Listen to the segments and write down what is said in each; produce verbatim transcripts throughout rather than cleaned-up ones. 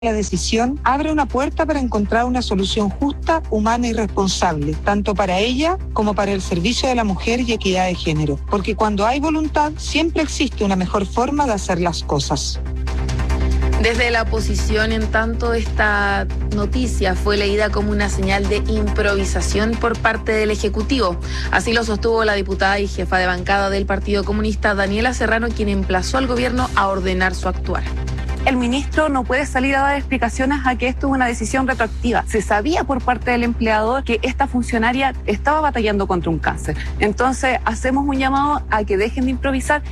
La decisión abre una puerta para encontrar una solución justa, humana y responsable, tanto para ella como para el servicio de la mujer y equidad de género. Porque cuando hay voluntad, siempre existe una mejor forma de hacer las cosas. Desde la oposición, en tanto, esta noticia fue leída como una señal de improvisación por parte del Ejecutivo. Así lo sostuvo la diputada y jefa de bancada del Partido Comunista, Daniela Serrano, quien emplazó al gobierno a ordenar su actuar. El ministro no puede salir a dar explicaciones a que esto es una decisión retroactiva. Se sabía por parte del empleador que esta funcionaria estaba batallando contra un cáncer. Entonces, hacemos un llamado a que dejen de improvisar.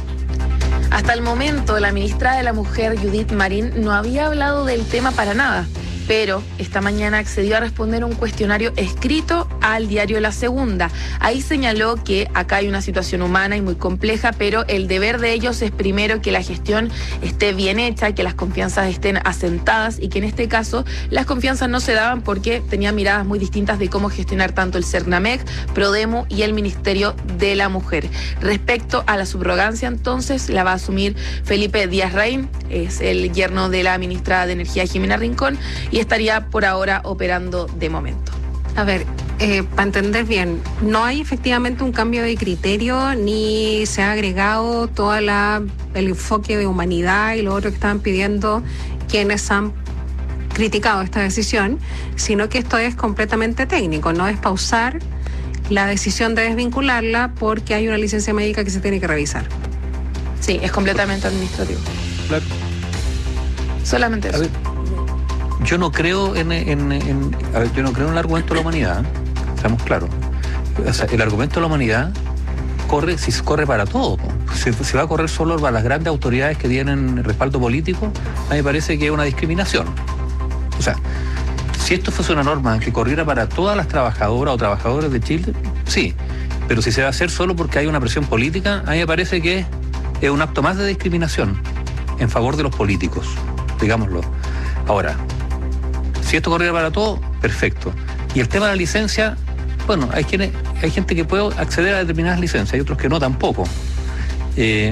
Hasta el momento, la ministra de la Mujer, Judith Marín, no había hablado del tema para nada, pero esta mañana accedió a responder un cuestionario escrito al diario La Segunda. Ahí señaló que acá hay una situación humana y muy compleja, pero el deber de ellos es primero que la gestión esté bien hecha, que las confianzas estén asentadas y que en este caso las confianzas no se daban porque tenían miradas muy distintas de cómo gestionar tanto el Cernamec, Prodemu y el Ministerio de la Mujer. Respecto a la subrogancia, entonces, la va a asumir Felipe Díaz Rein, es el yerno de la ministra de Energía, Jimena Rincón, y estaría por ahora operando de momento. A ver, eh, para entender bien, no hay efectivamente un cambio de criterio ni se ha agregado todo la, el enfoque de humanidad y lo otro que estaban pidiendo quienes han criticado esta decisión, sino que esto es completamente técnico, no es pausar la decisión de desvincularla porque hay una licencia médica que se tiene que revisar. Sí, es completamente administrativo. Claro. Solamente eso. Yo no creo en, en, en a ver, yo no creo en el argumento de la humanidad, ¿eh? Estamos claros. O sea, el argumento de la humanidad corre, si corre para todo, si, si va a correr solo para las grandes autoridades que tienen respaldo político, a mí me parece que es una discriminación. O sea, si esto fuese una norma que corriera para todas las trabajadoras o trabajadores de Chile, sí, pero si se va a hacer solo porque hay una presión política, a mí me parece que es un acto más de discriminación en favor de los políticos, digámoslo. Ahora, si esto corriera para todo, perfecto. Y el tema de la licencia, bueno, hay quienes, hay gente que puede acceder a determinadas licencias, hay otros que no tampoco. Eh,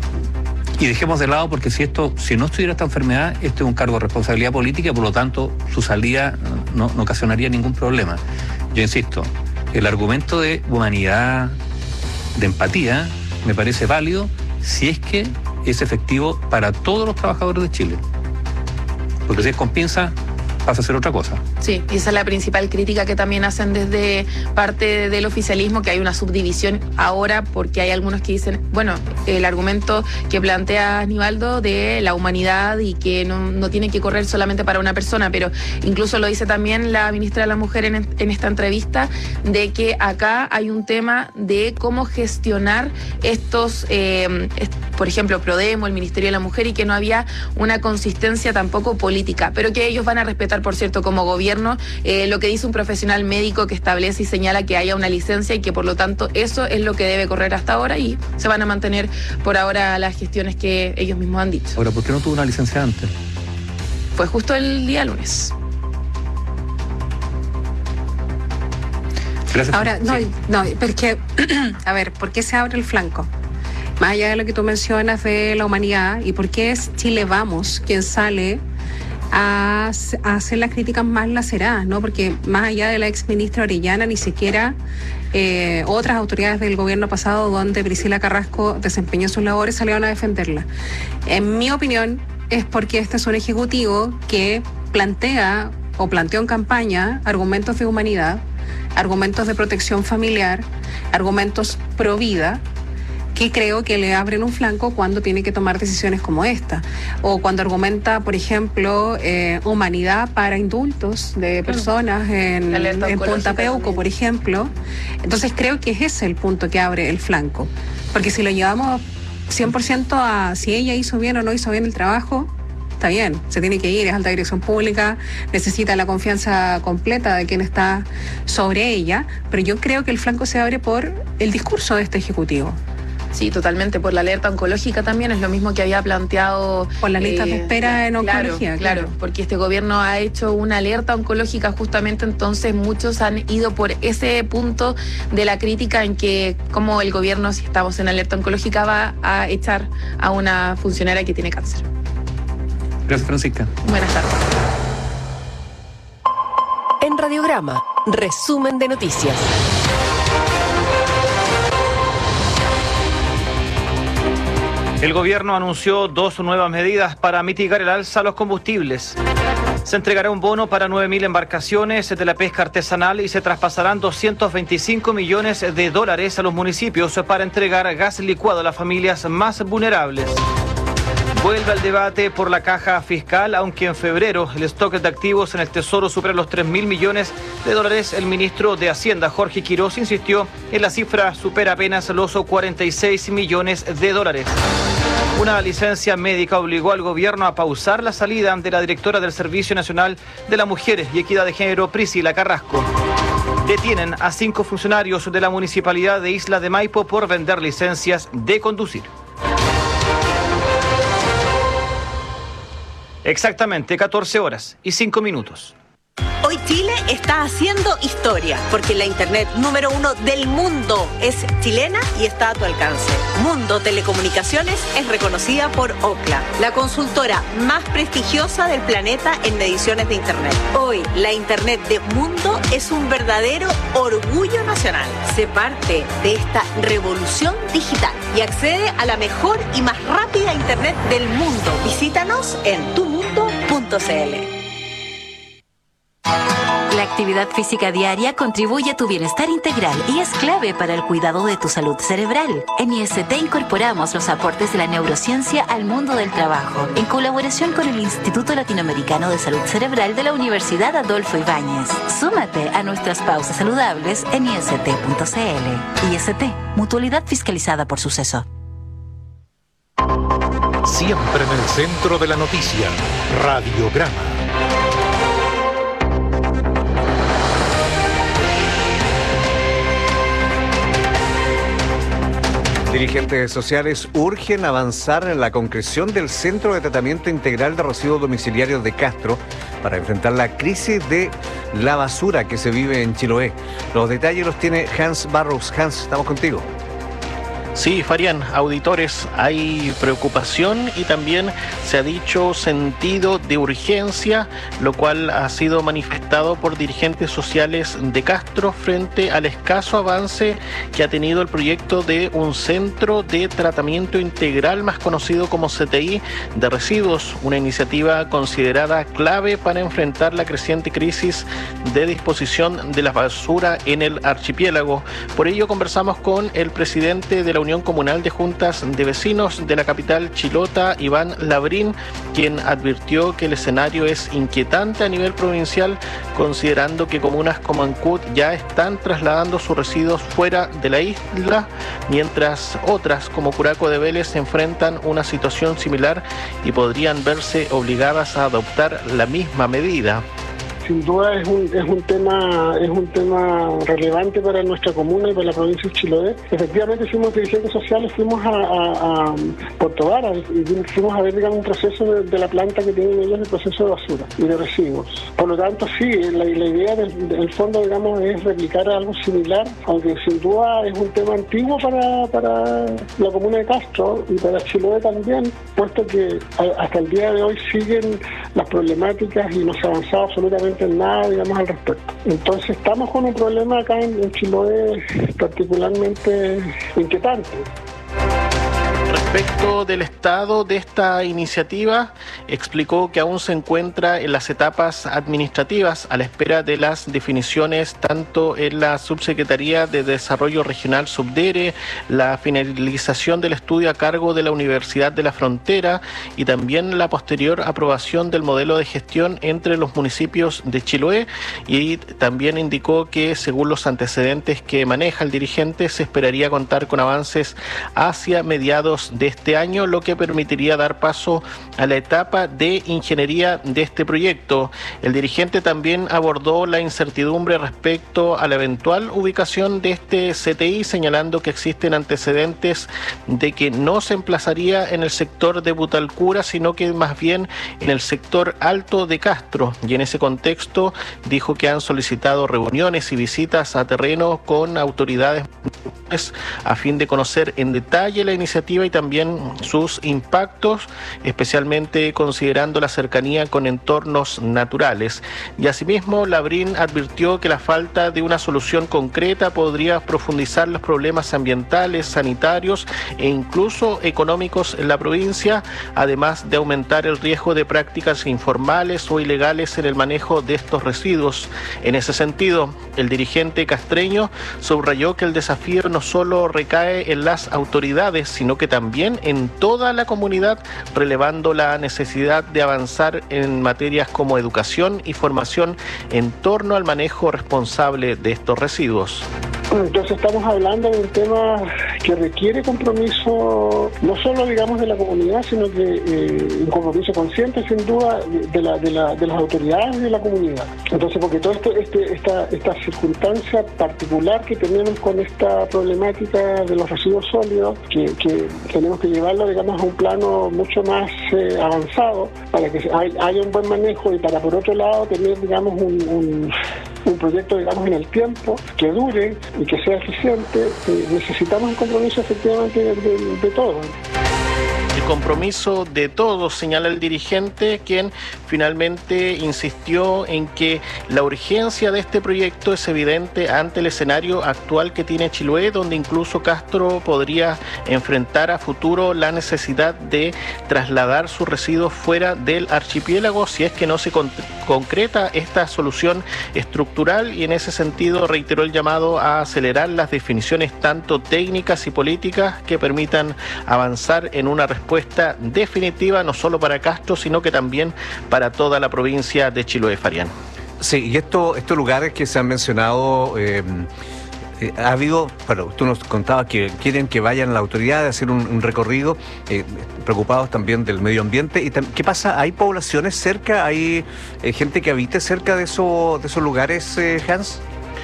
y dejemos de lado porque si esto, si no estuviera esta enfermedad, esto es un cargo de responsabilidad política, por lo tanto, su salida no, no ocasionaría ningún problema. Yo insisto, el argumento de humanidad, de empatía, me parece válido si es que es efectivo para todos los trabajadores de Chile. Porque si es con pinza, pasa a ser otra cosa. Sí, y esa es la principal crítica que también hacen desde parte del oficialismo, que hay una subdivisión ahora porque hay algunos que dicen, bueno, el argumento que plantea Aníbaldo de la humanidad y que no, no tiene que correr solamente para una persona, pero incluso lo dice también la ministra de la Mujer en, en esta entrevista, de que acá hay un tema de cómo gestionar estos, eh, est- por ejemplo, Prodemu, el Ministerio de la Mujer, y que no había una consistencia tampoco política, pero que ellos van a respetar, por cierto, como gobierno, eh, lo que dice un profesional médico que establece y señala que haya una licencia y que por lo tanto eso es lo que debe correr hasta ahora y se van a mantener por ahora las gestiones que ellos mismos han dicho. Ahora, ¿por qué no tuvo una licencia antes? Fue justo el día lunes. Gracias. Ahora, no, Sí. no, porque, a ver, ¿por qué se abre el flanco? Más allá de lo que tú mencionas de la humanidad, y por qué es Chile Vamos quien sale a, a hacer las críticas más laceradas, ¿no? Porque más allá de la ex ministra Orellana, ni siquiera eh, otras autoridades del gobierno pasado, donde Priscila Carrasco desempeñó sus labores, salieron a defenderla. En mi opinión, es porque este es un ejecutivo que plantea o planteó en campaña argumentos de humanidad, argumentos de protección familiar, argumentos pro vida, que creo que le abren un flanco cuando tiene que tomar decisiones como esta, o cuando argumenta, por ejemplo, eh, humanidad para indultos de personas en, en Punta Peuco, por ejemplo. Entonces creo que ese es el punto que abre el flanco, porque si lo llevamos cien por ciento a si ella hizo bien o no hizo bien el trabajo, está bien, se tiene que ir, es alta dirección pública, necesita la confianza completa de quien está sobre ella, pero yo creo que el flanco se abre por el discurso de este ejecutivo. Sí, totalmente, por la alerta oncológica también, es lo mismo que había planteado... Por las listas eh, de espera en oncología. Claro, claro, claro, porque este gobierno ha hecho una alerta oncológica justamente, entonces muchos han ido por ese punto de la crítica en que como el gobierno, si estamos en alerta oncológica, va a echar a una funcionaria que tiene cáncer. Gracias, Francisca. Buenas tardes. En Radiograma, resumen de noticias. El gobierno anunció dos nuevas medidas para mitigar el alza a los combustibles. Se entregará un bono para nueve mil embarcaciones de la pesca artesanal y se traspasarán doscientos veinticinco millones de dólares a los municipios para entregar gas licuado a las familias más vulnerables. Vuelve al debate por la caja fiscal, aunque en febrero el stock de activos en el Tesoro supera los tres mil millones de dólares. El ministro de Hacienda, Jorge Quiroz, insistió en la cifra supera apenas los cuarenta y seis millones de dólares. Una licencia médica obligó al gobierno a pausar la salida de la directora del Servicio Nacional de la Mujer y Equidad de Género, Priscila Carrasco. Detienen a cinco funcionarios de la Municipalidad de Isla de Maipo por vender licencias de conducir. Exactamente catorce horas y cinco minutos. Hoy Chile está haciendo historia, porque la internet número uno del mundo es chilena y está a tu alcance. Mundo Telecomunicaciones es reconocida por Ookla, la consultora más prestigiosa del planeta en mediciones de internet. Hoy, la internet de Mundo es un verdadero orgullo nacional. Sé parte de esta revolución digital y accede a la mejor y más rápida internet del mundo. Visítanos en tu mundo punto c l. La actividad física diaria contribuye a tu bienestar integral y es clave para el cuidado de tu salud cerebral. En I S T incorporamos los aportes de la neurociencia al mundo del trabajo, en colaboración con el Instituto Latinoamericano de Salud Cerebral de la Universidad Adolfo Ibáñez. Súmate a nuestras pausas saludables en i s t punto c l. I S T, mutualidad fiscalizada por Suceso. Siempre en el centro de la noticia, Radiograma. Dirigentes sociales urgen avanzar en la concreción del Centro de Tratamiento Integral de Residuos Domiciliarios de Castro para enfrentar la crisis de la basura que se vive en Chiloé. Los detalles los tiene Hans Barrows. Hans, estamos contigo. Sí, Farián, auditores, hay preocupación y también se ha dicho sentido de urgencia, lo cual ha sido manifestado por dirigentes sociales de Castro frente al escaso avance que ha tenido el proyecto de un centro de tratamiento integral, más conocido como C T I, de residuos, una iniciativa considerada clave para enfrentar la creciente crisis de disposición de la basura en el archipiélago. Por ello conversamos con el presidente de la Unión Comunal de Juntas de Vecinos de la capital chilota, Iván Labrín, quien advirtió que el escenario es inquietante a nivel provincial, considerando que comunas como Ancud ya están trasladando sus residuos fuera de la isla, mientras otras como Curaco de Vélez se enfrentan una situación similar y podrían verse obligadas a adoptar la misma medida. Sin duda es un, es un tema es un tema relevante para nuestra comuna y para la provincia de Chiloé. Efectivamente, fuimos dirigentes sociales, fuimos a, a, a Puerto Vara y fuimos a ver, digamos, un proceso de, de la planta que tienen ellos, el proceso de basura y de residuos. Por lo tanto, sí, la, la idea del, del fondo, digamos, es replicar algo similar, aunque sin duda es un tema antiguo para, para la comuna de Castro y para Chiloé también, puesto que a, hasta el día de hoy siguen las problemáticas y no se ha avanzado absolutamente en nada, digamos, al respecto. Entonces estamos con un problema acá en, en Chiloé particularmente inquietante. Respecto del estado de esta iniciativa, explicó que aún se encuentra en las etapas administrativas a la espera de las definiciones tanto en la Subsecretaría de Desarrollo Regional Subdere, la finalización del estudio a cargo de la Universidad de la Frontera y también la posterior aprobación del modelo de gestión entre los municipios de Chiloé, y también indicó que según los antecedentes que maneja el dirigente se esperaría contar con avances hacia mediados de este año, lo que permitiría dar paso a la etapa de ingeniería de este proyecto. El dirigente también abordó la incertidumbre respecto a la eventual ubicación de este C T I, señalando que existen antecedentes de que no se emplazaría en el sector de Butalcura, sino que más bien en el sector alto de Castro. Y en ese contexto dijo que han solicitado reuniones y visitas a terreno con autoridades a fin de conocer en detalle la iniciativa y también sus impactos, especialmente considerando la cercanía con entornos naturales. Y asimismo, Labrín advirtió que la falta de una solución concreta podría profundizar los problemas ambientales, sanitarios e incluso económicos en la provincia, además de aumentar el riesgo de prácticas informales o ilegales en el manejo de estos residuos. En ese sentido, el dirigente castreño subrayó que el desafío no solo recae en las autoridades, sino que también en toda la comunidad, relevando la necesidad de avanzar en materias como educación y formación en torno al manejo responsable de estos residuos. Entonces estamos hablando de un tema que requiere compromiso, no solo digamos de la comunidad, sino que eh, un compromiso consciente sin duda de, la, de, la, de las autoridades y de la comunidad. Entonces, porque toda este, este, esta, esta circunstancia particular que tenemos con esta problemática de los residuos sólidos, que, que tenemos que llevarlo digamos a un plano mucho más eh, avanzado para que haya un buen manejo y para por otro lado tener digamos un, un, un proyecto digamos en el tiempo que dure y que sea eficiente. Eh, necesitamos un compromiso efectivamente de, de, de todos. El compromiso de todos, señala el dirigente, quien finalmente insistió en que la urgencia de este proyecto es evidente ante el escenario actual que tiene Chiloé, donde incluso Castro podría enfrentar a futuro la necesidad de trasladar sus residuos fuera del archipiélago si es que no se con- concreta esta solución estructural, y en ese sentido reiteró el llamado a acelerar las definiciones tanto técnicas y políticas que permitan avanzar en una respuesta definitiva no solo para Castro, sino que también para toda la provincia de Chiloé, Farián. Sí, y esto, estos lugares que se han mencionado, eh, eh, ha habido, bueno, tú nos contabas que quieren que vayan la autoridad a hacer un, un recorrido, eh, preocupados también del medio ambiente. ¿Y tam- qué pasa? ¿Hay poblaciones cerca? ¿Hay eh, gente que habite cerca de, eso, de esos lugares, eh, Hans?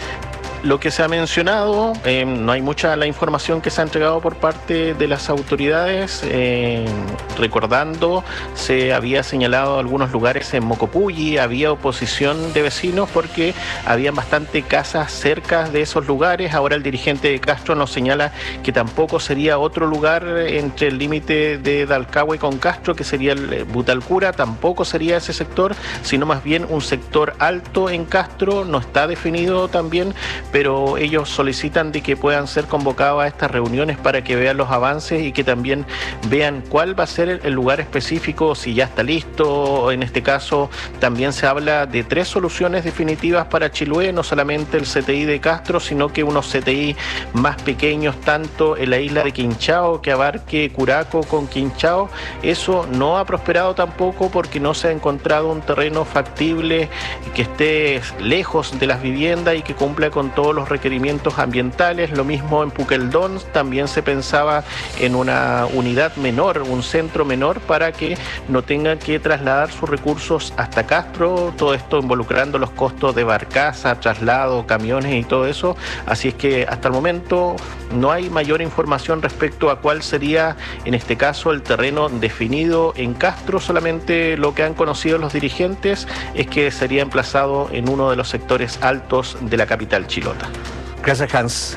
Lo que se ha mencionado, eh, no hay mucha la información que se ha entregado por parte de las autoridades. Eh, recordando, se había señalado algunos lugares en Mocopulli, había oposición de vecinos porque habían bastante casas cerca de esos lugares. Ahora el dirigente de Castro nos señala que tampoco sería otro lugar entre el límite de Dalcahue con Castro, que sería el Butalcura, tampoco sería ese sector, sino más bien un sector alto en Castro, no está definido también, pero ellos solicitan de que puedan ser convocados a estas reuniones para que vean los avances y que también vean cuál va a ser el lugar específico, si ya está listo. En este caso también se habla de tres soluciones definitivas para Chiloé, no solamente el C T I de Castro, sino que unos C T I más pequeños, tanto en la isla de Quinchao, que abarque Curaco con Quinchao. Eso no ha prosperado tampoco porque no se ha encontrado un terreno factible que esté lejos de las viviendas y que cumpla con todos los requerimientos ambientales. Lo mismo en Puqueldón, también se pensaba en una unidad menor, un centro menor, para que no tengan que trasladar sus recursos hasta Castro, todo esto involucrando los costos de barcaza, traslado, camiones y todo eso. Así es que hasta el momento no hay mayor información respecto a cuál sería en este caso el terreno definido en Castro. Solamente lo que han conocido los dirigentes es que sería emplazado en uno de los sectores altos de la capital chilota. Gracias, Hans.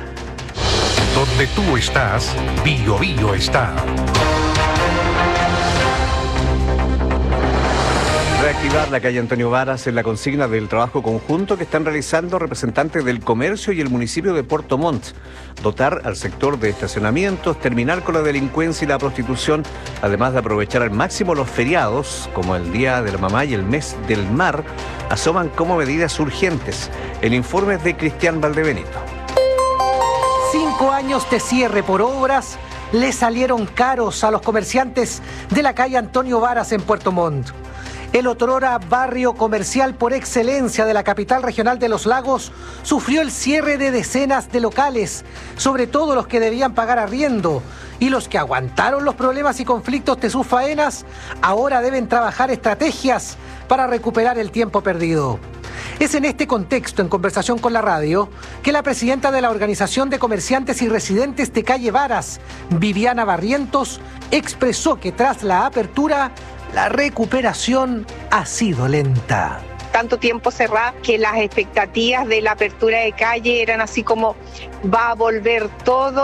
Donde tú estás, Bio Bio está. Reactivar la calle Antonio Varas es la consigna del trabajo conjunto que están realizando representantes del comercio y el municipio de Puerto Montt. Dotar al sector de estacionamientos, terminar con la delincuencia y la prostitución, además de aprovechar al máximo los feriados, como el Día de la Mamá y el Mes del Mar, asoman como medidas urgentes. El informe es de Cristian Valdebenito. Cinco años de cierre por obras le salieron caros a los comerciantes de la calle Antonio Varas en Puerto Montt. El otrora barrio comercial por excelencia de la capital regional de Los Lagos sufrió el cierre de decenas de locales, sobre todo los que debían pagar arriendo, y los que aguantaron los problemas y conflictos de sus faenas ahora deben trabajar estrategias para recuperar el tiempo perdido. Es en este contexto, en conversación con la radio, que la presidenta de la Organización de Comerciantes y Residentes de Calle Varas, Viviana Barrientos, expresó que tras la apertura, la recuperación ha sido lenta. tanto tiempo cerrada, que las expectativas de la apertura de calle eran así como va a volver todo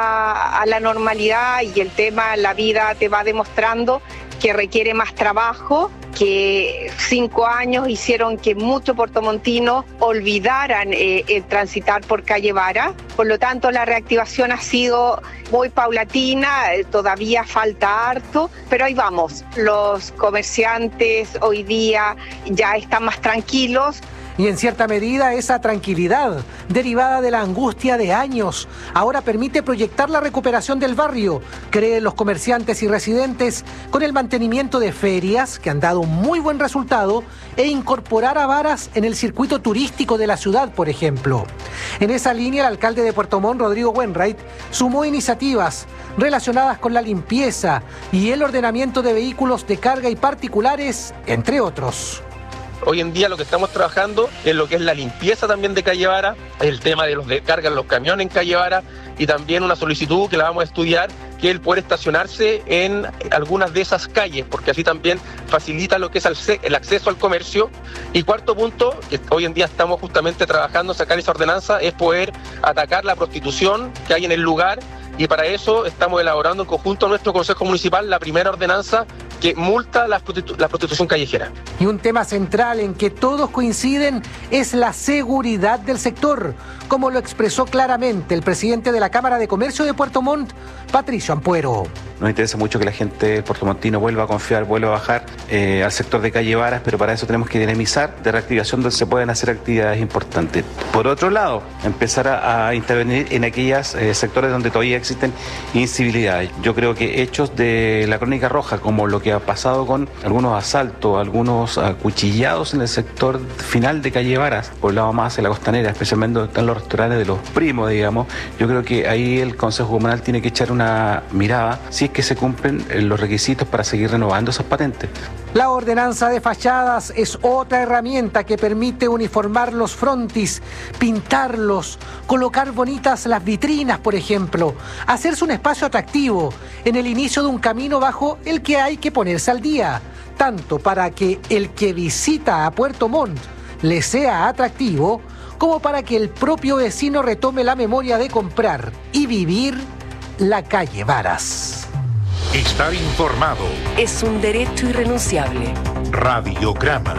a, a la normalidad, y el tema, la vida te va demostrando que requiere más trabajo, que cinco años hicieron que muchos puertomontinos olvidaran eh, el transitar por calle Vara. Por lo tanto, la reactivación ha sido muy paulatina, eh, todavía falta harto, pero ahí vamos. Los comerciantes hoy día ya están más tranquilos. Y en cierta medida esa tranquilidad, derivada de la angustia de años, ahora permite proyectar la recuperación del barrio, creen los comerciantes y residentes, con el mantenimiento de ferias, que han dado un muy buen resultado, e incorporar a Varas en el circuito turístico de la ciudad, por ejemplo. En esa línea, el alcalde de Puerto Montt, Rodrigo Wainwright, sumó iniciativas relacionadas con la limpieza y el ordenamiento de vehículos de carga y particulares, entre otros. Hoy en día lo que estamos trabajando es lo que es la limpieza también de Calle Vara, el tema de los de carga en los camiones en Calle Vara, y también una solicitud que la vamos a estudiar, que es el poder estacionarse en algunas de esas calles, porque así también facilita lo que es el acceso al comercio. Y cuarto punto, que hoy en día estamos justamente trabajando en sacar esa ordenanza, es poder atacar la prostitución que hay en el lugar, y para eso estamos elaborando en conjunto a nuestro Consejo Municipal la primera ordenanza que multa la, prostitu- la prostitución callejera. Y un tema central en que todos coinciden es la seguridad del sector, como lo expresó claramente el presidente de la Cámara de Comercio de Puerto Montt, Patricio Ampuero. Nos interesa mucho que la gente puertomontino vuelva a confiar, vuelva a bajar eh, al sector de Calle Varas, pero para eso tenemos que dinamizar de reactivación donde se pueden hacer actividades importantes. Por otro lado, empezar a, a intervenir en aquellos eh, sectores donde todavía existen incivilidades. Yo creo que hechos de la crónica roja, como lo que ha pasado con algunos asaltos, algunos acuchillados en el sector final de Calle Varas, por el lado más hacia la costanera, especialmente donde están los restaurantes de los primos, digamos, yo creo que ahí el Consejo Comunal tiene que echar una mirada si es que se cumplen los requisitos para seguir renovando esas patentes. La ordenanza de fachadas es otra herramienta que permite uniformar los frontis, pintarlos, colocar bonitas las vitrinas, por ejemplo, hacerse un espacio atractivo en el inicio de un camino bajo el que hay que ponerse al día, tanto para que el que visita a Puerto Montt le sea atractivo, como para que el propio vecino retome la memoria de comprar y vivir la calle Varas. Estar informado es un derecho irrenunciable. Radiograma.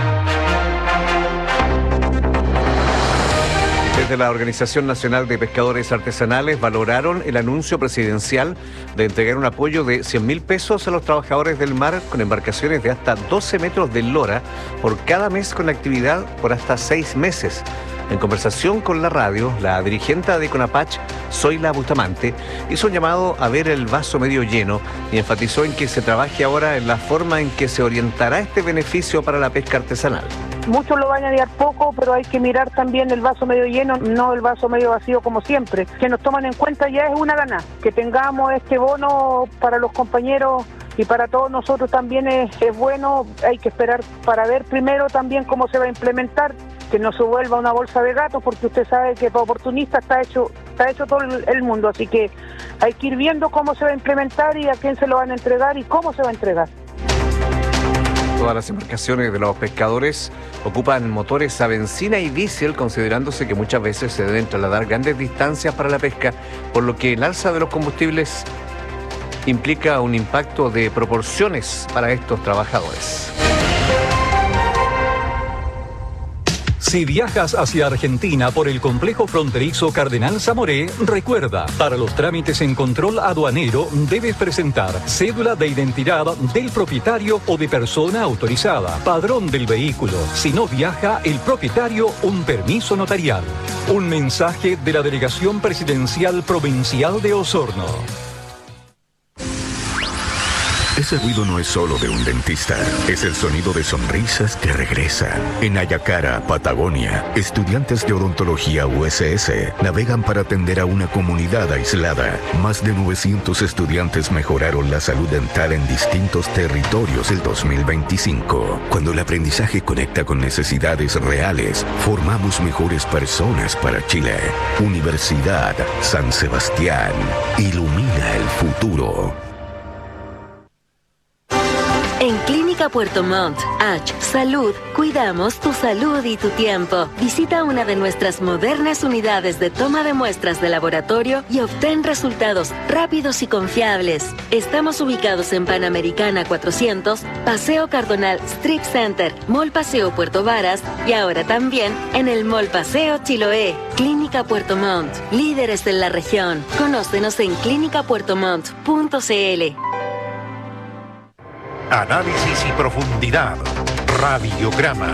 Desde la Organización Nacional de Pescadores Artesanales valoraron el anuncio presidencial de entregar un apoyo de cien mil pesos a los trabajadores del mar con embarcaciones de hasta doce metros de lora por cada mes con actividad por hasta seis meses. En conversación con la radio, la dirigente de Conapach, Zoila Bustamante, hizo un llamado a ver el vaso medio lleno y enfatizó en que se trabaje ahora en la forma en que se orientará este beneficio para la pesca artesanal. Muchos lo van a añadir poco, pero hay que mirar también el vaso medio lleno, no el vaso medio vacío como siempre. Que nos toman en cuenta ya es una gana, que tengamos este bono para los compañeros y para todos nosotros también es, es bueno. Hay que esperar para ver primero también cómo se va a implementar, que no se vuelva una bolsa de gatos, porque usted sabe que para oportunista está hecho está hecho todo el mundo, así que hay que ir viendo cómo se va a implementar y a quién se lo van a entregar y cómo se va a entregar. Todas las embarcaciones de los pescadores ocupan motores a benzina y diésel, considerándose que muchas veces se deben trasladar grandes distancias para la pesca, por lo que el alza de los combustibles implica un impacto de proporciones para estos trabajadores. Si viajas hacia Argentina por el complejo fronterizo Cardenal Zamoré, recuerda, para los trámites en control aduanero debes presentar cédula de identidad del propietario o de persona autorizada, padrón del vehículo. Si no viaja el propietario, un permiso notarial. Un mensaje de la Delegación Presidencial Provincial de Osorno. Ese ruido no es solo de un dentista, es el sonido de sonrisas que regresan. En Ayacara, Patagonia, estudiantes de odontología U S S navegan para atender a una comunidad aislada. Más de novecientos estudiantes mejoraron la salud dental en distintos territorios el dos mil veinticinco. Cuando el aprendizaje conecta con necesidades reales, formamos mejores personas para Chile. Universidad San Sebastián. Ilumina el futuro. En Clínica Clínica Puerto Montt. H. Salud. Cuidamos tu salud y tu tiempo. Visita una de nuestras modernas unidades de toma de muestras de laboratorio y obtén resultados rápidos y confiables. Estamos ubicados en Panamericana cuatrocientos, Paseo Cardonal Strip Center, Mall Paseo Puerto Varas y ahora también en el Mall Paseo Chiloé. Clínica Puerto Montt. Líderes en la región. Conócenos en clínica puerto montt punto c l. Análisis y profundidad. Radiograma.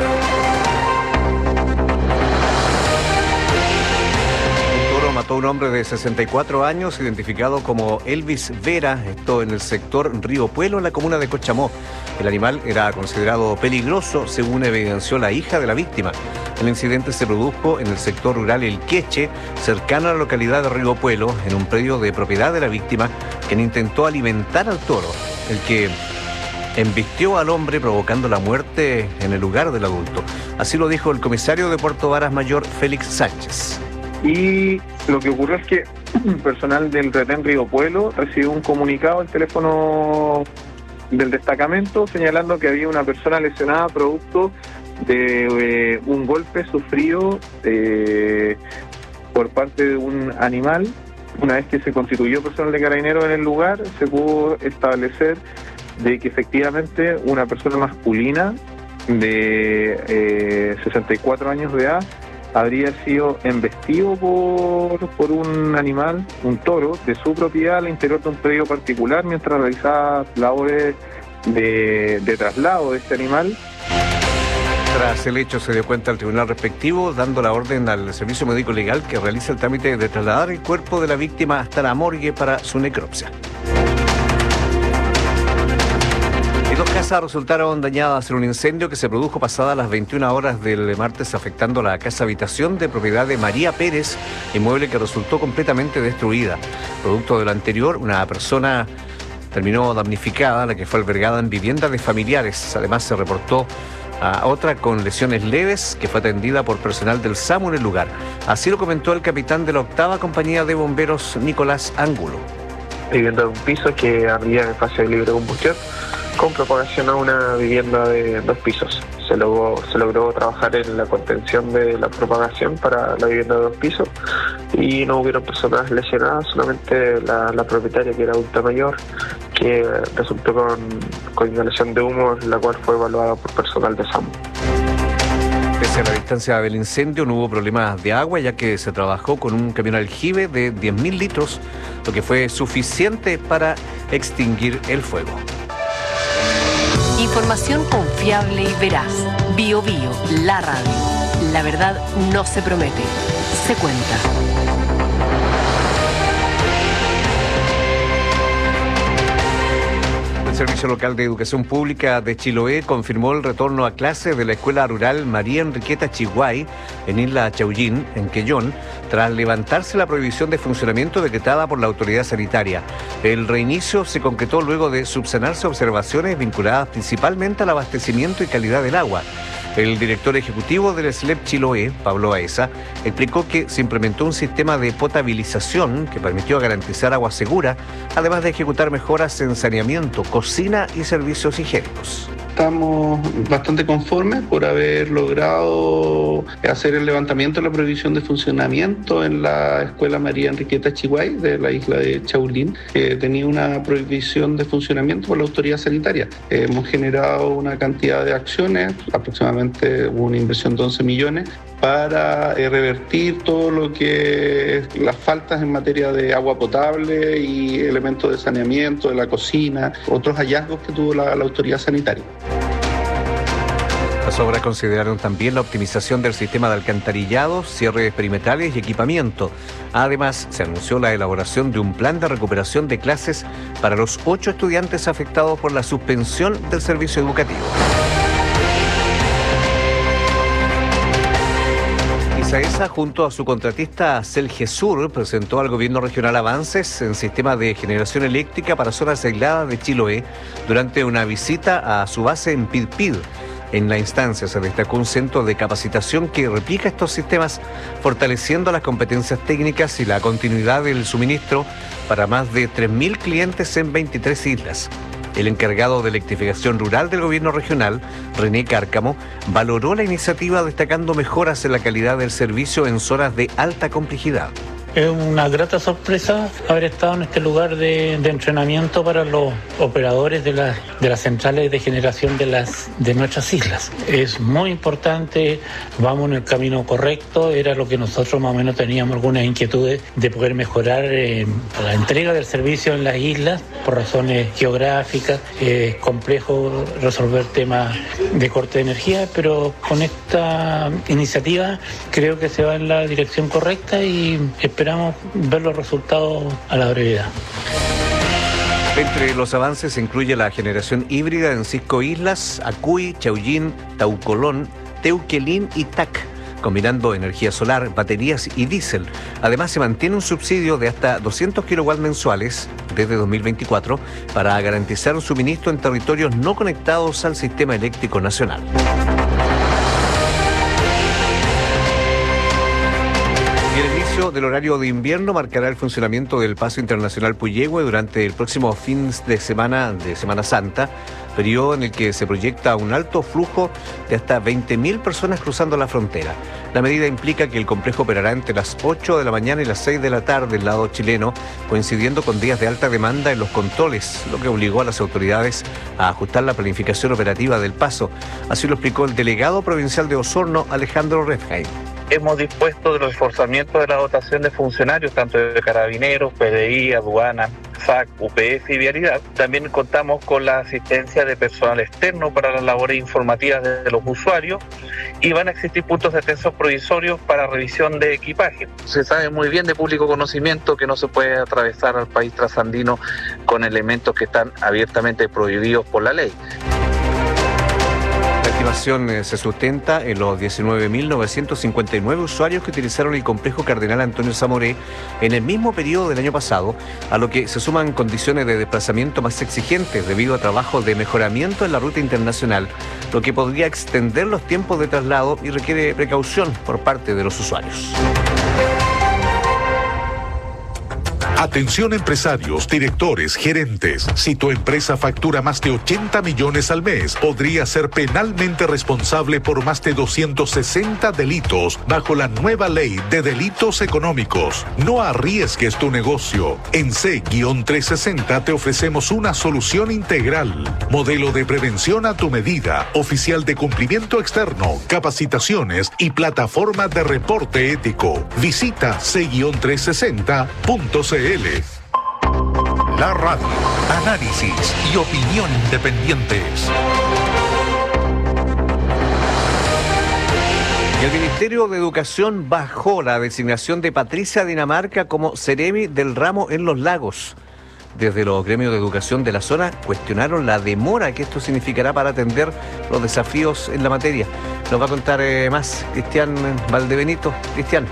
Un toro mató a un hombre de sesenta y cuatro años, identificado como Elvis Vera, esto en el sector Río Puelo, en la comuna de Cochamó. El animal era considerado peligroso, según evidenció la hija de la víctima. El incidente se produjo en el sector rural El Queche, cercano a la localidad de Río Puelo, en un predio de propiedad de la víctima, quien intentó alimentar al toro, el que embistió al hombre provocando la muerte en el lugar del adulto. Así lo dijo el comisario de Puerto Varas Mayor, Félix Sánchez. Y lo que ocurrió es que personal del retén Río Puelo recibió un comunicado al teléfono del destacamento señalando que había una persona lesionada producto de eh, un golpe sufrido eh, por parte de un animal. Una vez que se constituyó personal de carabineros en el lugar, se pudo establecer de que efectivamente una persona masculina de eh, sesenta y cuatro años de edad habría sido embestido por, por un animal, un toro, de su propiedad al interior de un predio particular mientras realizaba labores de, de traslado de este animal. Tras el hecho se dio cuenta al tribunal respectivo, dando la orden al servicio médico legal que realiza el trámite de trasladar el cuerpo de la víctima hasta la morgue para su necropsia. Dos casas resultaron dañadas en un incendio que se produjo pasadas las veintiuna horas del martes, afectando la casa habitación de propiedad de María Pérez, inmueble que resultó completamente destruida. Producto de lo anterior, una persona terminó damnificada, la que fue albergada en vivienda de familiares. Además, se reportó a otra con lesiones leves que fue atendida por personal del SAMU en el lugar. Así lo comentó el capitán de la octava compañía de bomberos, Nicolás Ángulo. Vivienda de un piso que ardía en fase de libre combustión, con propagación a una vivienda de dos pisos. Se logró, se logró trabajar en la contención de la propagación para la vivienda de dos pisos y no hubieron personas lesionadas, solamente la, la propietaria, que era adulta mayor, que resultó con, con inhalación de humo, la cual fue evaluada por personal de SAMU. Pese a la distancia del incendio, no hubo problemas de agua, ya que se trabajó con un camión aljibe de diez mil litros, lo que fue suficiente para extinguir el fuego. Información confiable y veraz. Bio Bio, la radio. La verdad no se promete, se cuenta. El Servicio Local de Educación Pública de Chiloé confirmó el retorno a clase de la Escuela Rural María Enriqueta Chiguay en Isla Chaullín, en Quellón, tras levantarse la prohibición de funcionamiento decretada por la autoridad sanitaria. El reinicio se concretó luego de subsanarse observaciones vinculadas principalmente al abastecimiento y calidad del agua. El director ejecutivo del S L E P Chiloé, Pablo Aesa, explicó que se implementó un sistema de potabilización que permitió garantizar agua segura, además de ejecutar mejoras en saneamiento, cocina y servicios higiénicos. Estamos bastante conformes por haber logrado hacer el levantamiento de la prohibición de funcionamiento en la Escuela María Enriqueta Chiguay de la isla de Chaulín. Eh, tenía una prohibición de funcionamiento por la autoridad sanitaria. Eh, hemos generado una cantidad de acciones, aproximadamente una inversión de once millones, para eh, revertir todo lo que es las faltas en materia de agua potable y elementos de saneamiento de la cocina, otros hallazgos que tuvo la, la autoridad sanitaria. Las obras consideraron también la optimización del sistema de alcantarillado, cierres perimetrales y equipamiento. Además, se anunció la elaboración de un plan de recuperación de clases para los ocho estudiantes afectados por la suspensión del servicio educativo. SAESA, junto a su contratista Celgesur, presentó al gobierno regional avances en sistema de generación eléctrica para zonas aisladas de Chiloé durante una visita a su base en Pidpid. En la instancia se destacó un centro de capacitación que replica estos sistemas, fortaleciendo las competencias técnicas y la continuidad del suministro para más de tres mil clientes en veintitrés islas. El encargado de electrificación rural del gobierno regional, René Cárcamo, valoró la iniciativa destacando mejoras en la calidad del servicio en zonas de alta complejidad. Es una grata sorpresa haber estado en este lugar de, de entrenamiento para los operadores de, la, de las centrales de generación de, las, de nuestras islas. Es muy importante, vamos en el camino correcto, era lo que nosotros más o menos teníamos algunas inquietudes de poder mejorar eh, la entrega del servicio en las islas por razones geográficas. Es complejo resolver temas de corte de energía, pero con esta iniciativa creo que se va en la dirección correcta y esperamos ver los resultados a la brevedad. Entre los avances se incluye la generación híbrida en cinco islas: Acuy, Chaullín, Taucolón, Teuquelín y Tac, combinando energía solar, baterías y diésel. Además, se mantiene un subsidio de hasta doscientos kilowatts mensuales desde dos mil veinticuatro para garantizar un suministro en territorios no conectados al sistema eléctrico nacional. El inicio del horario de invierno marcará el funcionamiento del Paso Internacional Puyehue durante el próximo fin de semana de Semana Santa, periodo en el que se proyecta un alto flujo de hasta veinte mil personas cruzando la frontera. La medida implica que el complejo operará entre las ocho de la mañana y las seis de la tarde del lado chileno, coincidiendo con días de alta demanda en los controles, lo que obligó a las autoridades a ajustar la planificación operativa del paso. Así lo explicó el delegado provincial de Osorno, Alejandro Redheim. Hemos dispuesto del reforzamiento de la dotación de funcionarios, tanto de carabineros, P D I, aduana, S A C, U P F y vialidad. También contamos con la asistencia de personal externo para las labores informativas de los usuarios y van a existir puntos de atención provisorios para revisión de equipaje. Se sabe muy bien de público conocimiento que no se puede atravesar al país trasandino con elementos que están abiertamente prohibidos por la ley. La estimación eh, se sustenta en los diecinueve mil novecientos cincuenta y nueve usuarios que utilizaron el complejo Cardenal Antonio Zamoré en el mismo periodo del año pasado, a lo que se suman condiciones de desplazamiento más exigentes debido a trabajos de mejoramiento en la ruta internacional, lo que podría extender los tiempos de traslado y requiere precaución por parte de los usuarios. Atención empresarios, directores, gerentes. Si tu empresa factura más de ochenta millones al mes, podría ser penalmente responsable por más de doscientos sesenta delitos bajo la nueva ley de delitos económicos. No arriesgues tu negocio. En C trescientos sesenta te ofrecemos una solución integral. Modelo de prevención a tu medida, oficial de cumplimiento externo, capacitaciones y plataforma de reporte ético. Visita C trescientos sesenta punto c l. La radio, análisis y opinión independientes. Y el Ministerio de Educación bajó la designación de Patricia Dinamarca como Seremi del ramo en los lagos. Desde los gremios de educación de la zona cuestionaron la demora que esto significará para atender los desafíos en la materia. Nos va a contar eh, más Cristian Valdebenito. Cristian.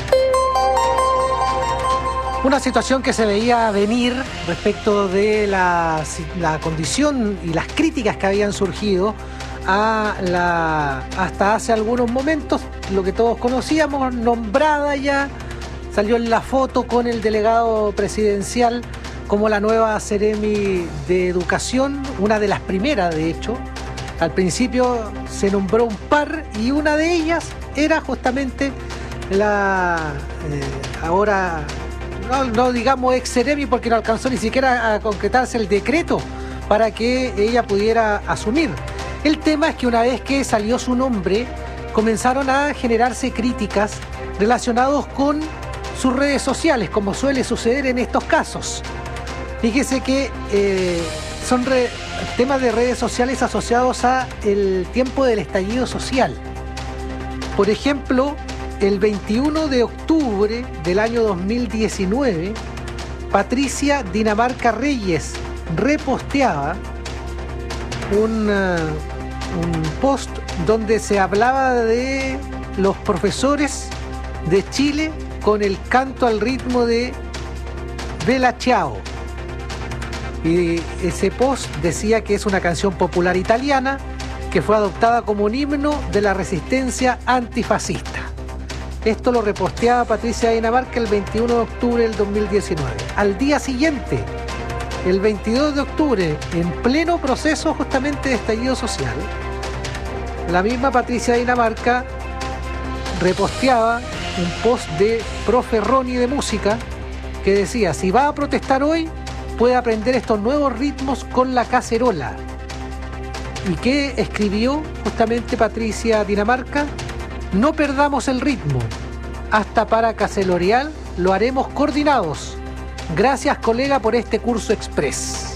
Una situación que se veía venir respecto de la, la condición y las críticas que habían surgido a la, hasta hace algunos momentos, lo que todos conocíamos, nombrada ya, salió en la foto con el delegado presidencial como la nueva Seremi de Educación, una de las primeras de hecho. Al principio se nombró un par y una de ellas era justamente la eh, ahora... No, no digamos ex Seremi porque no alcanzó ni siquiera a concretarse el decreto para que ella pudiera asumir. El tema es que una vez que salió su nombre, comenzaron a generarse críticas relacionadas con sus redes sociales, como suele suceder en estos casos. Fíjese que eh, son re- temas de redes sociales asociados a el tiempo del estallido social. Por ejemplo, el veintiuno de octubre del año dos mil diecinueve, Patricia Dinamarca Reyes reposteaba un, uh, un post donde se hablaba de los profesores de Chile con el canto al ritmo de Bella Ciao. Y ese post decía que es una canción popular italiana que fue adoptada como un himno de la resistencia antifascista. Esto lo reposteaba Patricia Dinamarca el veintiuno de octubre del dos mil diecinueve. Al día siguiente, el veintidós de octubre, en pleno proceso justamente de estallido social, la misma Patricia Dinamarca reposteaba un post de profe Ronnie de música que decía: si va a protestar hoy, puede aprender estos nuevos ritmos con la cacerola. ¿Y qué escribió justamente Patricia Dinamarca? No perdamos el ritmo. Hasta para caceloreal lo haremos coordinados. Gracias, colega, por este curso express.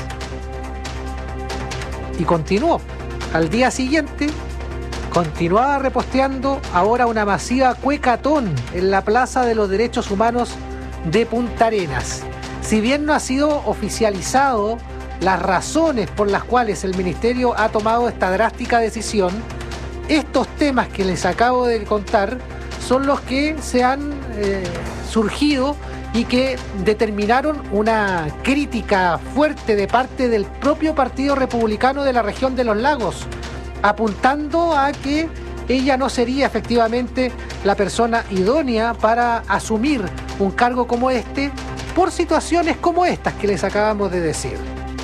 Y continuó. Al día siguiente, continuaba reposteando ahora una masiva cuecatón en la Plaza de los Derechos Humanos de Punta Arenas. Si bien no ha sido oficializado las razones por las cuales el Ministerio ha tomado esta drástica decisión, estos temas que les acabo de contar son los que se han eh, surgido y que determinaron una crítica fuerte de parte del propio Partido Republicano de la región de los Lagos, apuntando a que ella no sería efectivamente la persona idónea para asumir un cargo como este por situaciones como estas que les acabamos de decir.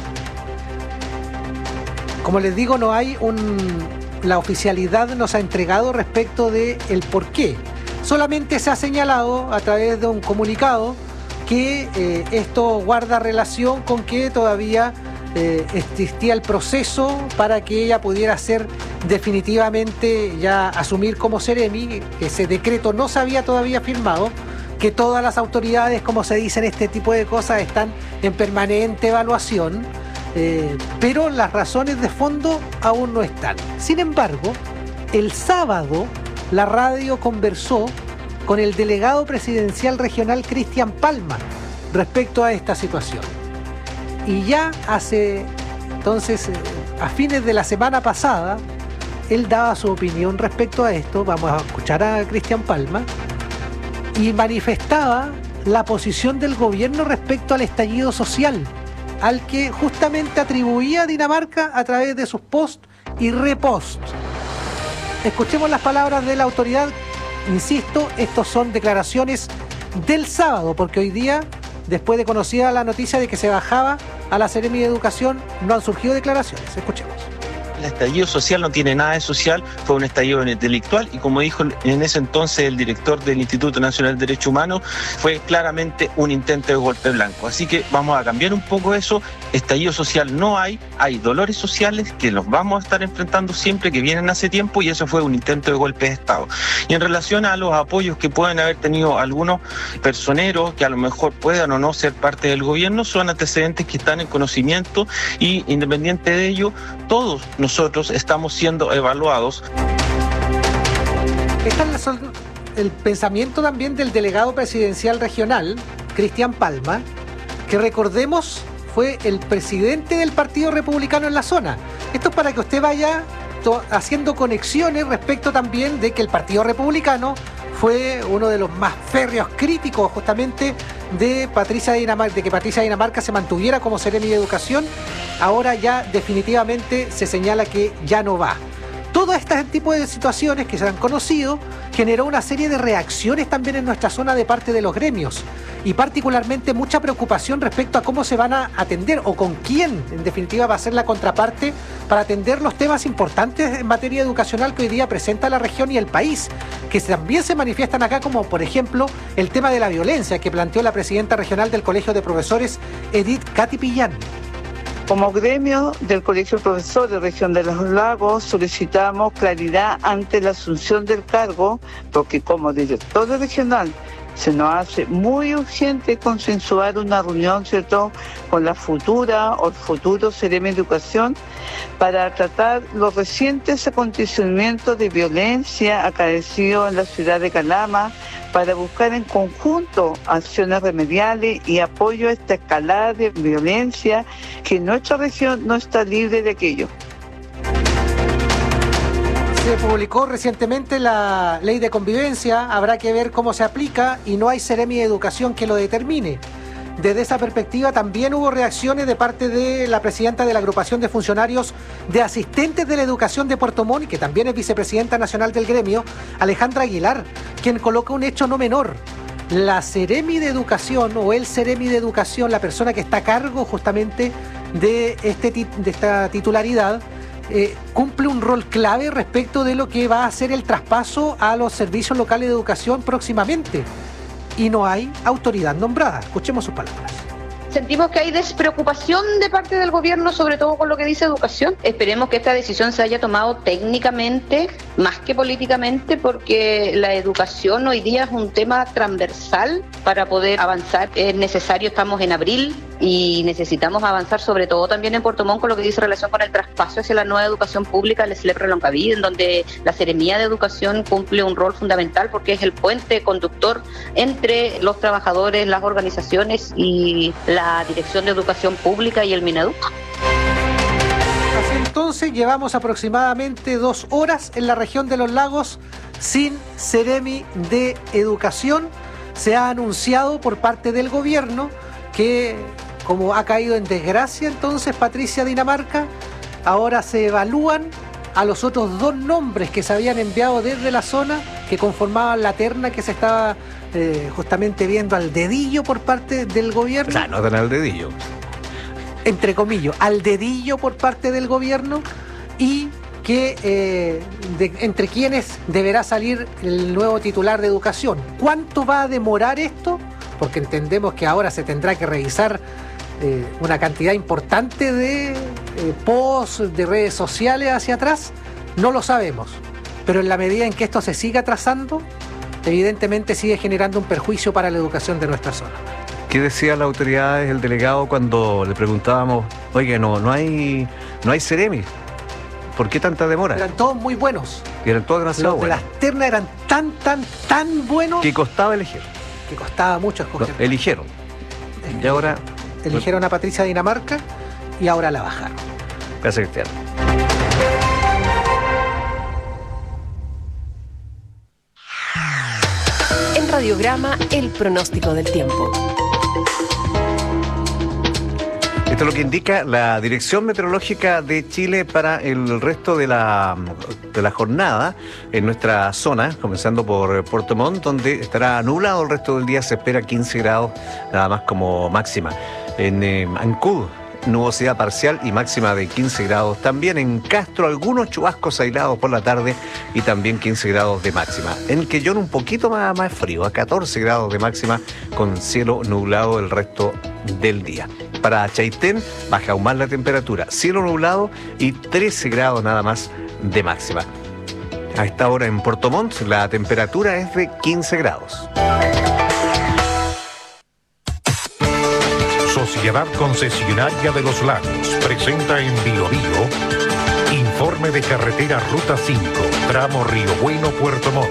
Como les digo, no hay un... la oficialidad nos ha entregado respecto de el por qué. Solamente se ha señalado a través de un comunicado que eh, esto guarda relación con que todavía eh, existía el proceso para que ella pudiera ser definitivamente ya asumir como Seremi. Ese decreto no se había todavía firmado, que todas las autoridades, como se dice en este tipo de cosas, están en permanente evaluación. Eh, pero las razones de fondo aún no están. Sin embargo, el sábado la radio conversó con el delegado presidencial regional Cristian Palma respecto a esta situación. Y ya hace, entonces, a fines de la semana pasada, él daba su opinión respecto a esto. Vamos a escuchar a Cristian Palma. Y manifestaba la posición del gobierno respecto al estallido social, al que justamente atribuía a Dinamarca a través de sus posts y reposts. Escuchemos las palabras de la autoridad. Insisto, estos son declaraciones del sábado, porque hoy día, después de conocida la noticia de que se bajaba a la Seremi de Educación, no han surgido declaraciones. Escuchemos. El estallido social no tiene nada de social, fue un estallido delictual y, como dijo en ese entonces el director del Instituto Nacional de Derechos Humanos, fue claramente un intento de golpe blanco. Así que vamos a cambiar un poco eso. Estallido social no hay, hay dolores sociales que los vamos a estar enfrentando siempre, que vienen hace tiempo, y eso fue un intento de golpe de Estado. Y en relación a los apoyos que pueden haber tenido algunos personeros que a lo mejor puedan o no ser parte del gobierno, son antecedentes que están en conocimiento y, independiente de ello, todos nosotros Nosotros estamos siendo evaluados. Este es el pensamiento también del delegado presidencial regional, Cristian Palma, que recordemos fue el presidente del Partido Republicano en la zona. Esto es para que usted vaya haciendo conexiones respecto también de que el Partido Republicano fue uno de los más férreos críticos justamente de Patricia Dinamarca, de que Patricia Dinamarca se mantuviera como Seremi de Educación. Ahora ya definitivamente se señala que ya no va. Todo este tipo de situaciones que se han conocido generó una serie de reacciones también en nuestra zona de parte de los gremios, y particularmente mucha preocupación respecto a cómo se van a atender o con quién en definitiva va a ser la contraparte para atender los temas importantes en materia educacional que hoy día presenta la región y el país, que también se manifiestan acá, como por ejemplo el tema de la violencia que planteó la presidenta regional del Colegio de Profesores, Edith Katy Pillán. Como gremio del Colegio de Profesores de Región de los Lagos solicitamos claridad ante la asunción del cargo, porque como director regional se nos hace muy urgente consensuar una reunión, ¿cierto?, con la futura o el futuro Seremi de Educación para tratar los recientes acontecimientos de violencia acaecidos en la ciudad de Calama, para buscar en conjunto acciones remediales y apoyo a esta escalada de violencia que nuestra región no está libre de aquello. Se publicó recientemente la ley de convivencia, habrá que ver cómo se aplica y no hay Seremi de Educación que lo determine. Desde esa perspectiva también hubo reacciones de parte de la presidenta de la agrupación de funcionarios de asistentes de la educación de Puerto Montt, y que también es vicepresidenta nacional del gremio, Alejandra Aguilar, quien coloca un hecho no menor. la Seremi de Educación o el Seremi de Educación, la persona que está a cargo justamente de, este, de esta titularidad, eh, cumple un rol clave respecto de lo que va a ser el traspaso a los servicios locales de educación próximamente. Y no hay autoridad nombrada. Escuchemos sus palabras. Sentimos que hay despreocupación de parte del gobierno, sobre todo con lo que dice educación. Esperemos que esta decisión se haya tomado técnicamente, más que políticamente, porque la educación hoy día es un tema transversal para poder avanzar. Es necesario, estamos en abril y necesitamos avanzar, sobre todo también en Puerto Montt, con lo que dice relación con el traspaso hacia la nueva educación pública, el S L E P Reloncaví, en donde la Seremía de Educación cumple un rol fundamental porque es el puente conductor entre los trabajadores, las organizaciones y la Dirección de Educación Pública y el Mineduc. Así entonces llevamos aproximadamente dos horas en la región de los lagos sin Seremi de Educación. Se ha anunciado por parte del gobierno que, como ha caído en desgracia entonces Patricia Dinamarca, ahora se evalúan a los otros dos nombres que se habían enviado desde la zona, que conformaban la terna que se estaba eh, justamente viendo al dedillo por parte del gobierno. O sea, no tan al dedillo. Entre comillas, al dedillo por parte del gobierno, y que eh, de, entre quienes deberá salir el nuevo titular de educación. ¿Cuánto va a demorar esto? Porque entendemos que ahora se tendrá que revisar eh, una cantidad importante de eh, posts, de redes sociales hacia atrás. No lo sabemos, pero en la medida en que esto se siga trazando, evidentemente sigue generando un perjuicio para la educación de nuestra zona. ¿Qué decían las autoridades, el delegado, cuando le preguntábamos, oye, no, no hay, no hay Seremi? ¿Por qué tanta demora? Eran todos muy buenos. Y eran todos demasiado Los de buenos. las ternas eran tan, tan, tan buenos Que costaba elegir. que costaba mucho escoger. No, eligieron. Y ahora... Eligieron a Patricia Dinamarca y ahora la bajaron. Gracias, Cristiano. En Radiograma, el pronóstico del tiempo. Esto es lo que indica la Dirección Meteorológica de Chile para el resto de la, de la jornada en nuestra zona, comenzando por Puerto Montt, donde estará nublado el resto del día. Se espera quince grados nada más como máxima. En eh, Ancud, nubosidad parcial y máxima de quince grados. También en Castro, algunos chubascos aislados por la tarde y también quince grados de máxima. En Quellón, un poquito más, más frío, a catorce grados de máxima, con cielo nublado el resto del día. Para Chaitén, baja aún más la temperatura, cielo nublado y trece grados nada más de máxima. A esta hora en Puerto Montt, la temperatura es de quince grados. Sociedad Concesionaria de los Lagos presenta en Bio Bio informe de carretera Ruta cinco, tramo Río Bueno, Puerto Montt.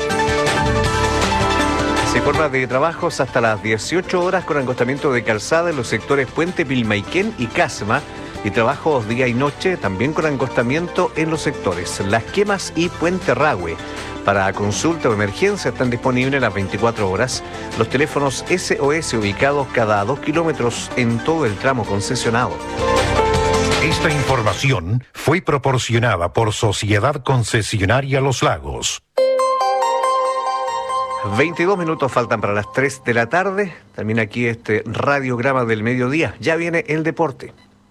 Se informa de trabajos hasta las dieciocho horas con acostamiento de calzada en los sectores Puente Pilmaiquén y Casma, y trabajos día y noche también con acostamiento en los sectores Las Quemas y Puente Rahue. Para consulta o emergencia están disponibles las veinticuatro horas los teléfonos S O S ubicados cada dos kilómetros en todo el tramo concesionado. Esta información fue proporcionada por Sociedad Concesionaria Los Lagos. veintidós minutos faltan para las tres de la tarde. Termina aquí este radiograma del mediodía. Ya viene el deporte.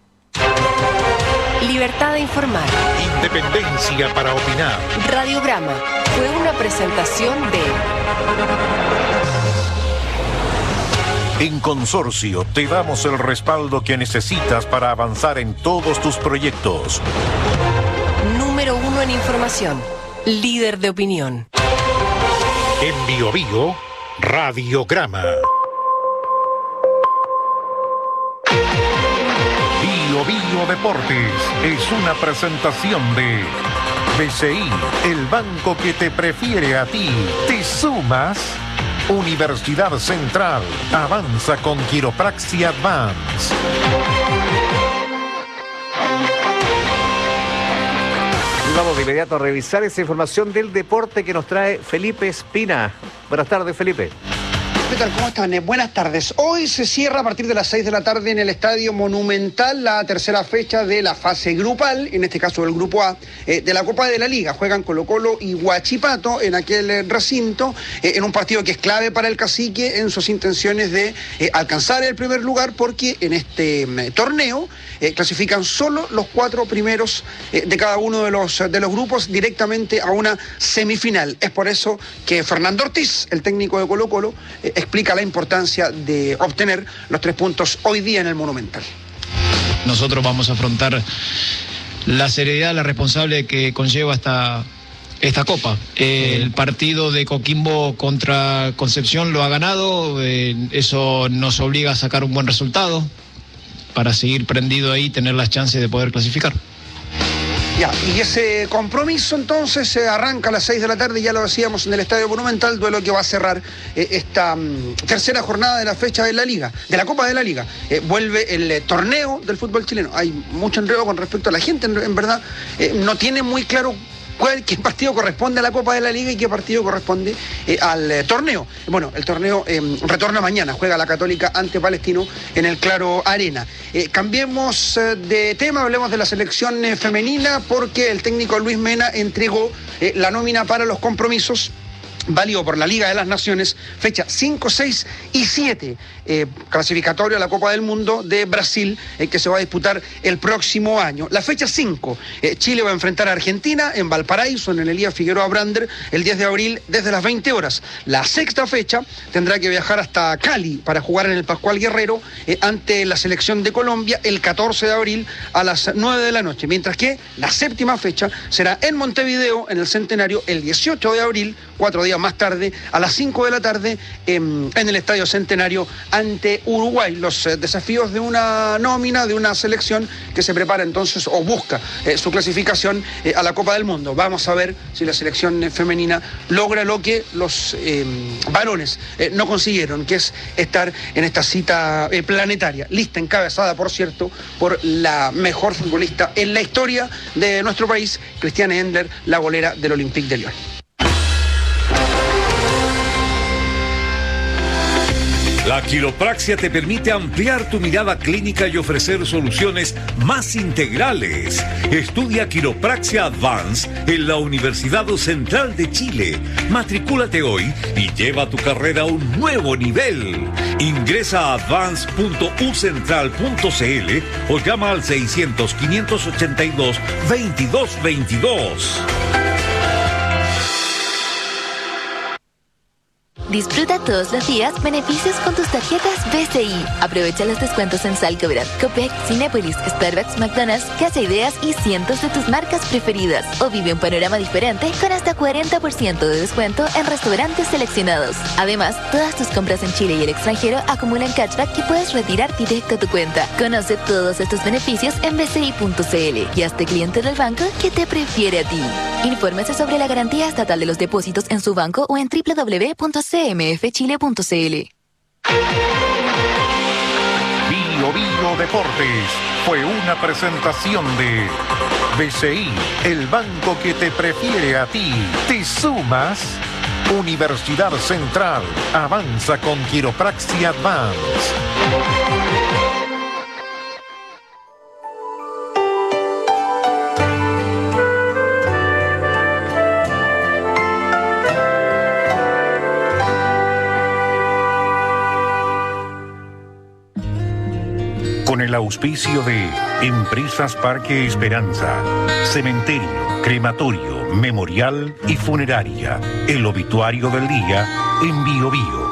Libertad de informar. Independencia para opinar. Radiograma fue una presentación de... En Consorcio te damos el respaldo que necesitas para avanzar en todos tus proyectos. Número uno en información. Líder de opinión. En Bio Bio, Radiograma. Bio Bio Deportes es una presentación de B C I, el banco que te prefiere a ti. ¿Te sumas? Universidad Central, avanza con Quiropraxia Advance. Vamos de inmediato a revisar esa información del deporte que nos trae Felipe Espina. Buenas tardes, Felipe. ¿Qué tal? ¿Cómo están? Eh, buenas tardes. Hoy se cierra a partir de las seis de la tarde en el Estadio Monumental la tercera fecha de la fase grupal, en este caso del Grupo A, eh, de la Copa de la Liga. Juegan Colo-Colo y Huachipato en aquel eh, recinto, eh, en un partido que es clave para el Cacique en sus intenciones de eh, alcanzar el primer lugar, porque en este eh, torneo eh, clasifican solo los cuatro primeros eh, de cada uno de los, de los grupos directamente a una semifinal. Es por eso que Fernando Ortiz, el técnico de Colo-Colo, eh, explica la importancia de obtener los tres puntos hoy día en el Monumental. Nosotros vamos a afrontar la seriedad, la responsable que conlleva esta, esta Copa. El partido de Coquimbo contra Concepción lo ha ganado, eh, eso nos obliga a sacar un buen resultado para seguir prendido ahí y tener las chances de poder clasificar. Ya, y ese compromiso entonces se arranca a las seis de la tarde, ya lo decíamos, en el Estadio Monumental, duelo que va a cerrar eh, esta um, tercera jornada de la fecha de la Liga, de la Copa de la Liga. Eh, vuelve el eh, torneo del fútbol chileno. Hay mucho enredo con respecto a la gente, en, en verdad, eh, no tiene muy claro cuál, qué partido corresponde a la Copa de la Liga y qué partido corresponde eh, al eh, torneo. Bueno, el torneo eh, retorna mañana, juega la Católica ante Palestino en el Claro Arena. Eh, cambiemos eh, de tema, hablemos de la selección eh, femenina, porque el técnico Luis Mena entregó eh, la nómina para los compromisos válido por la Liga de las Naciones, fecha cinco, seis y siete, eh, clasificatorio a la Copa del Mundo de Brasil, eh, que se va a disputar el próximo año. La fecha cinco, eh, Chile va a enfrentar a Argentina en Valparaíso, en el Elías Figueroa Brander, el diez de abril desde las veinte horas. La sexta fecha tendrá que viajar hasta Cali para jugar en el Pascual Guerrero eh, ante la selección de Colombia el catorce de abril a las nueve de la noche, mientras que la séptima fecha será en Montevideo, en el Centenario, el dieciocho de abril, cuatro días más tarde, a las cinco de la tarde, en, en el Estadio Centenario ante Uruguay. Los eh, desafíos de una nómina, de una selección que se prepara entonces o busca eh, su clasificación eh, a la Copa del Mundo. Vamos a ver si la selección eh, femenina logra lo que los eh, varones eh, no consiguieron, que es estar en esta cita eh, planetaria. Lista encabezada, por cierto, por la mejor futbolista en la historia de nuestro país, Christiane Endler, la golera del Olympique de Lyon. La quiropraxia te permite ampliar tu mirada clínica y ofrecer soluciones más integrales. Estudia Quiropraxia Advance en la Universidad Central de Chile. Matricúlate hoy y lleva tu carrera a un nuevo nivel. Ingresa a advance punto u central punto c l o llama al seiscientos, quinientos ochenta y dos, veintidós veintidós. Disfruta todos los días beneficios con tus tarjetas B C I. Aprovecha los descuentos en Salcobrat, Copec, Cinépolis, Starbucks, McDonald's, Casa Ideas y cientos de tus marcas preferidas. O vive un panorama diferente con hasta cuarenta por ciento de descuento en restaurantes seleccionados. Además, todas tus compras en Chile y el extranjero acumulan cashback que puedes retirar directo a tu cuenta. Conoce todos estos beneficios en b c i punto c l y hazte cliente del banco que te prefiere a ti. Infórmese sobre la garantía estatal de los depósitos en su banco o en w w w punto c m f chile punto c l. Bio Bio Deportes fue una presentación de B C I, el banco que te prefiere a ti. ¿Te sumas? Universidad Central, avanza con Quiropraxia Advance. Con el auspicio de Empresas Parque Esperanza, Cementerio, Crematorio, Memorial y Funeraria. El obituario del día en Bio Bio.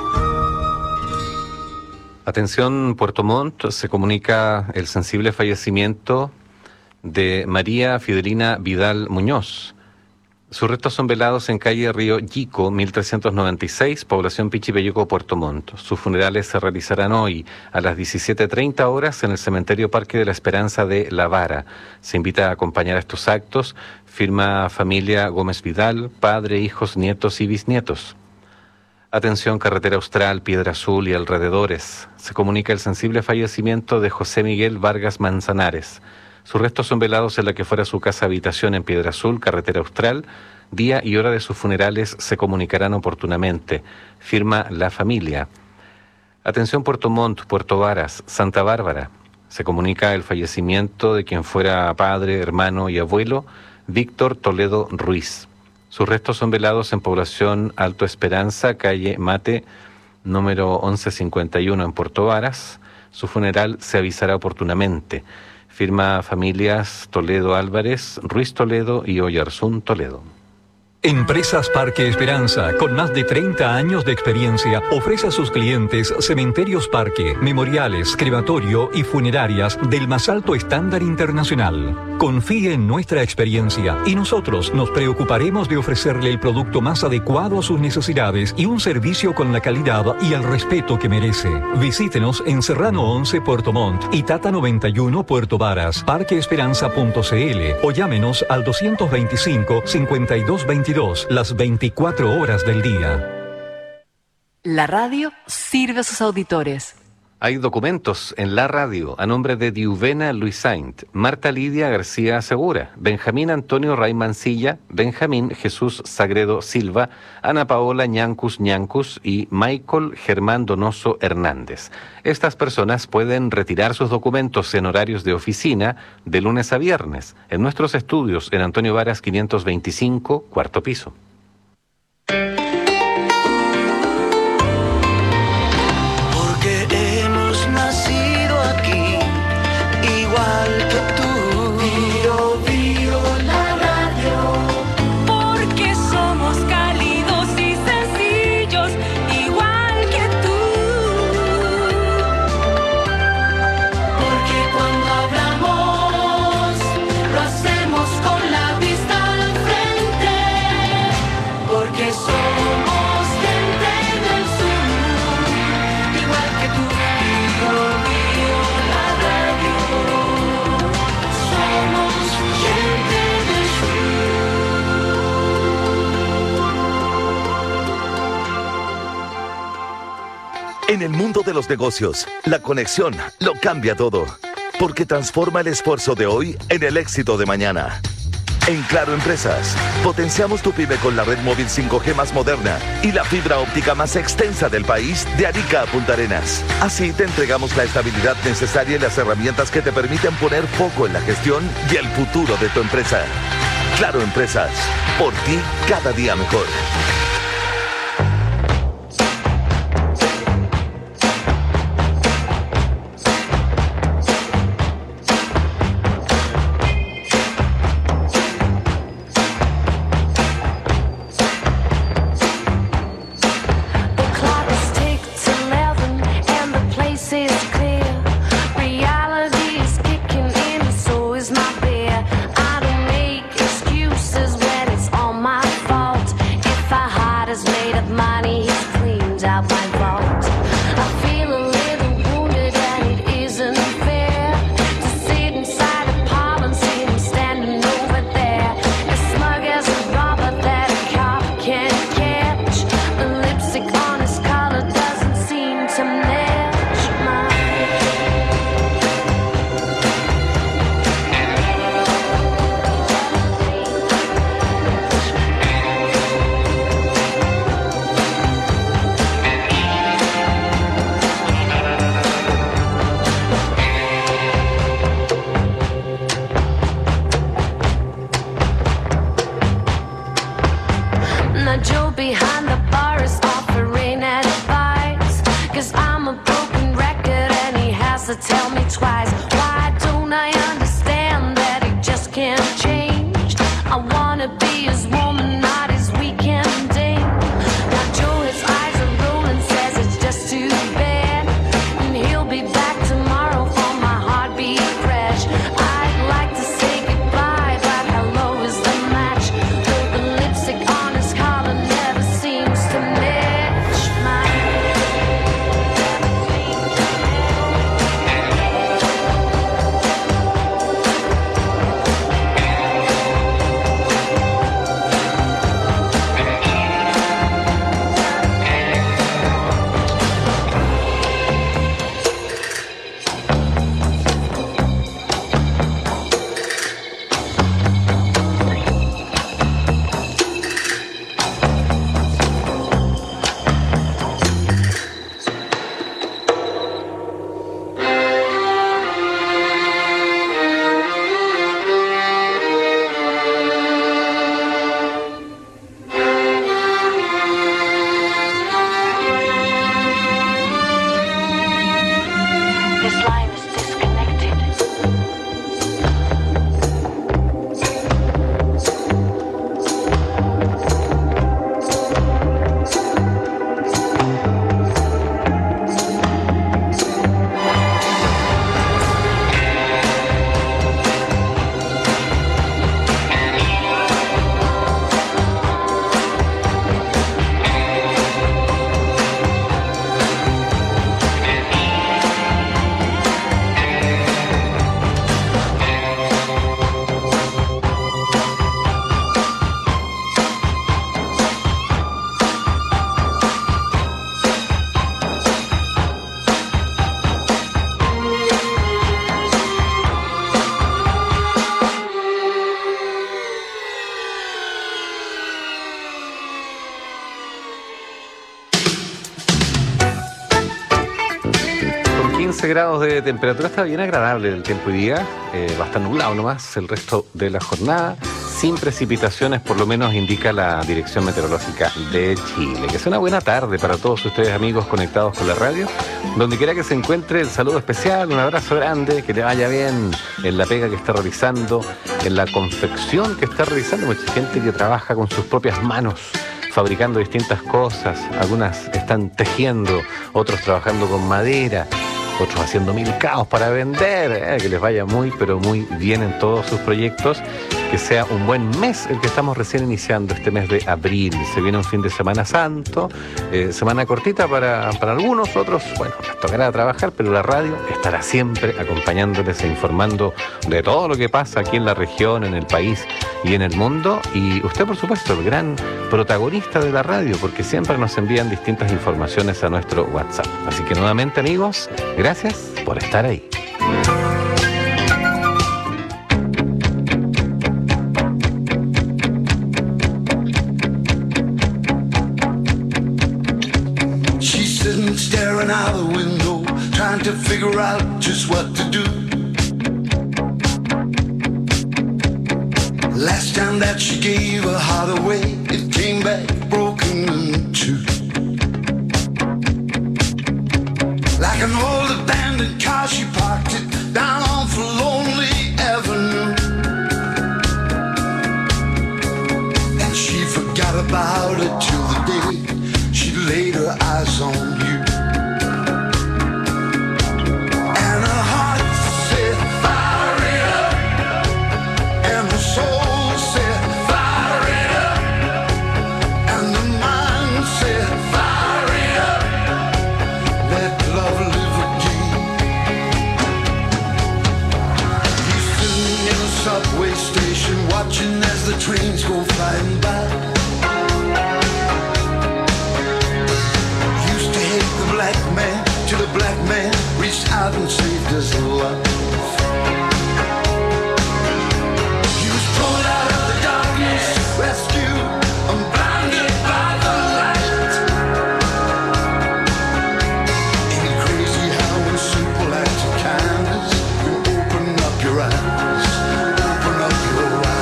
Atención, Puerto Montt, se comunica el sensible fallecimiento de María Fidelina Vidal Muñoz. Sus restos son velados en calle Río Yico, mil trescientos noventa y seis, población Pichipeyuco, Puerto Montt. Sus funerales se realizarán hoy a las diecisiete treinta horas en el Cementerio Parque de la Esperanza de La Vara. Se invita a acompañar a estos actos. Firma familia Gómez Vidal, padre, hijos, nietos y bisnietos. Atención, Carretera Austral, Piedra Azul y alrededores. Se comunica el sensible fallecimiento de José Miguel Vargas Manzanares. Sus restos son velados en la que fuera su casa habitación en Piedra Azul, Carretera Austral. Día y hora de sus funerales se comunicarán oportunamente. Firma la familia. Atención Puerto Montt, Puerto Varas, Santa Bárbara. Se comunica el fallecimiento de quien fuera padre, hermano y abuelo, Víctor Toledo Ruiz. Sus restos son velados en población Alto Esperanza, calle Mate, número once cincuenta y uno en Puerto Varas. Su funeral se avisará oportunamente. Firma familias Toledo Álvarez, Ruiz Toledo y Oyarzún Toledo. Empresas Parque Esperanza, con más de treinta años de experiencia, ofrece a sus clientes cementerios parque, memoriales, crematorio y funerarias del más alto estándar internacional. Confíe en nuestra experiencia y nosotros nos preocuparemos de ofrecerle el producto más adecuado a sus necesidades y un servicio con la calidad y el respeto que merece. Visítenos en Serrano once Puerto Montt y Tata noventa y uno Puerto Varas, parque esperanza punto c l o llámenos al doscientos veinticinco, cincuenta y dos veintidós. Las veinticuatro horas del día. La radio sirve a sus auditores. Hay documentos en la radio a nombre de Diuvena Luis Saint, Marta Lidia García Segura, Benjamín Antonio Ray Mancilla, Benjamín Jesús Sagredo Silva, Ana Paola Ñancus Ñancus y Michael Germán Donoso Hernández. Estas personas pueden retirar sus documentos en horarios de oficina de lunes a viernes en nuestros estudios en Antonio Varas quinientos veinticinco, cuarto piso. En el mundo de los negocios, la conexión lo cambia todo, porque transforma el esfuerzo de hoy en el éxito de mañana. En Claro Empresas, potenciamos tu pyme con la red móvil cinco G más moderna y la fibra óptica más extensa del país de Arica a Punta Arenas. Así te entregamos la estabilidad necesaria y las herramientas que te permiten poner foco en la gestión y el futuro de tu empresa. Claro Empresas, por ti cada día mejor. Never seen quince grados de temperatura, está bien agradable el tiempo hoy día, eh, va a estar nublado nomás el resto de la jornada, sin precipitaciones, por lo menos indica la Dirección Meteorológica de Chile. Que sea una buena tarde para todos ustedes, amigos conectados con la radio, donde quiera que se encuentre, el saludo especial, un abrazo grande, que le vaya bien en la pega que está realizando, en la confección que está realizando, mucha gente que trabaja con sus propias manos, fabricando distintas cosas, algunas están tejiendo, otros trabajando con madera, otros haciendo mil caos para vender, eh, que les vaya muy, pero muy bien en todos sus proyectos, que sea un buen mes el que estamos recién iniciando, este mes de abril. Se viene un fin de semana santo, eh, semana cortita para, para algunos, otros, bueno, les tocará trabajar, pero la radio estará siempre acompañándoles e informando de todo lo que pasa aquí en la región, en el país y en el mundo. Y usted, por supuesto, el gran protagonista de la radio, porque siempre nos envían distintas informaciones a nuestro WhatsApp. Así que nuevamente, amigos, gracias por estar ahí. Staring out the window, trying to figure out just what to do. Last time that she gave her heart away, it came back broken in two. Like an old abandoned car, she parked it down on for Lonely Avenue. And she forgot about it till the day she laid her eyes on you. Watching as the trains go flying by. Used to hate the black man, till the black man reached out and saved his life. He was pulled out of the darkness, rescued, and blinded by the light. Ain't it crazy how a simple act of kindness can open up your eyes, open up your eyes.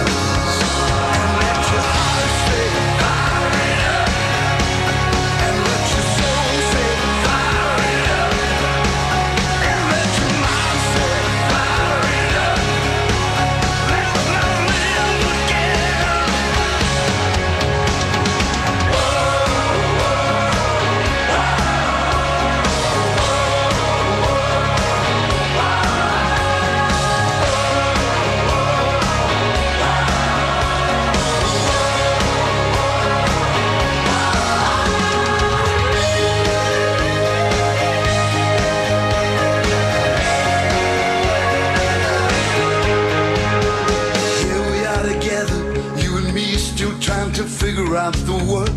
Figure out the world,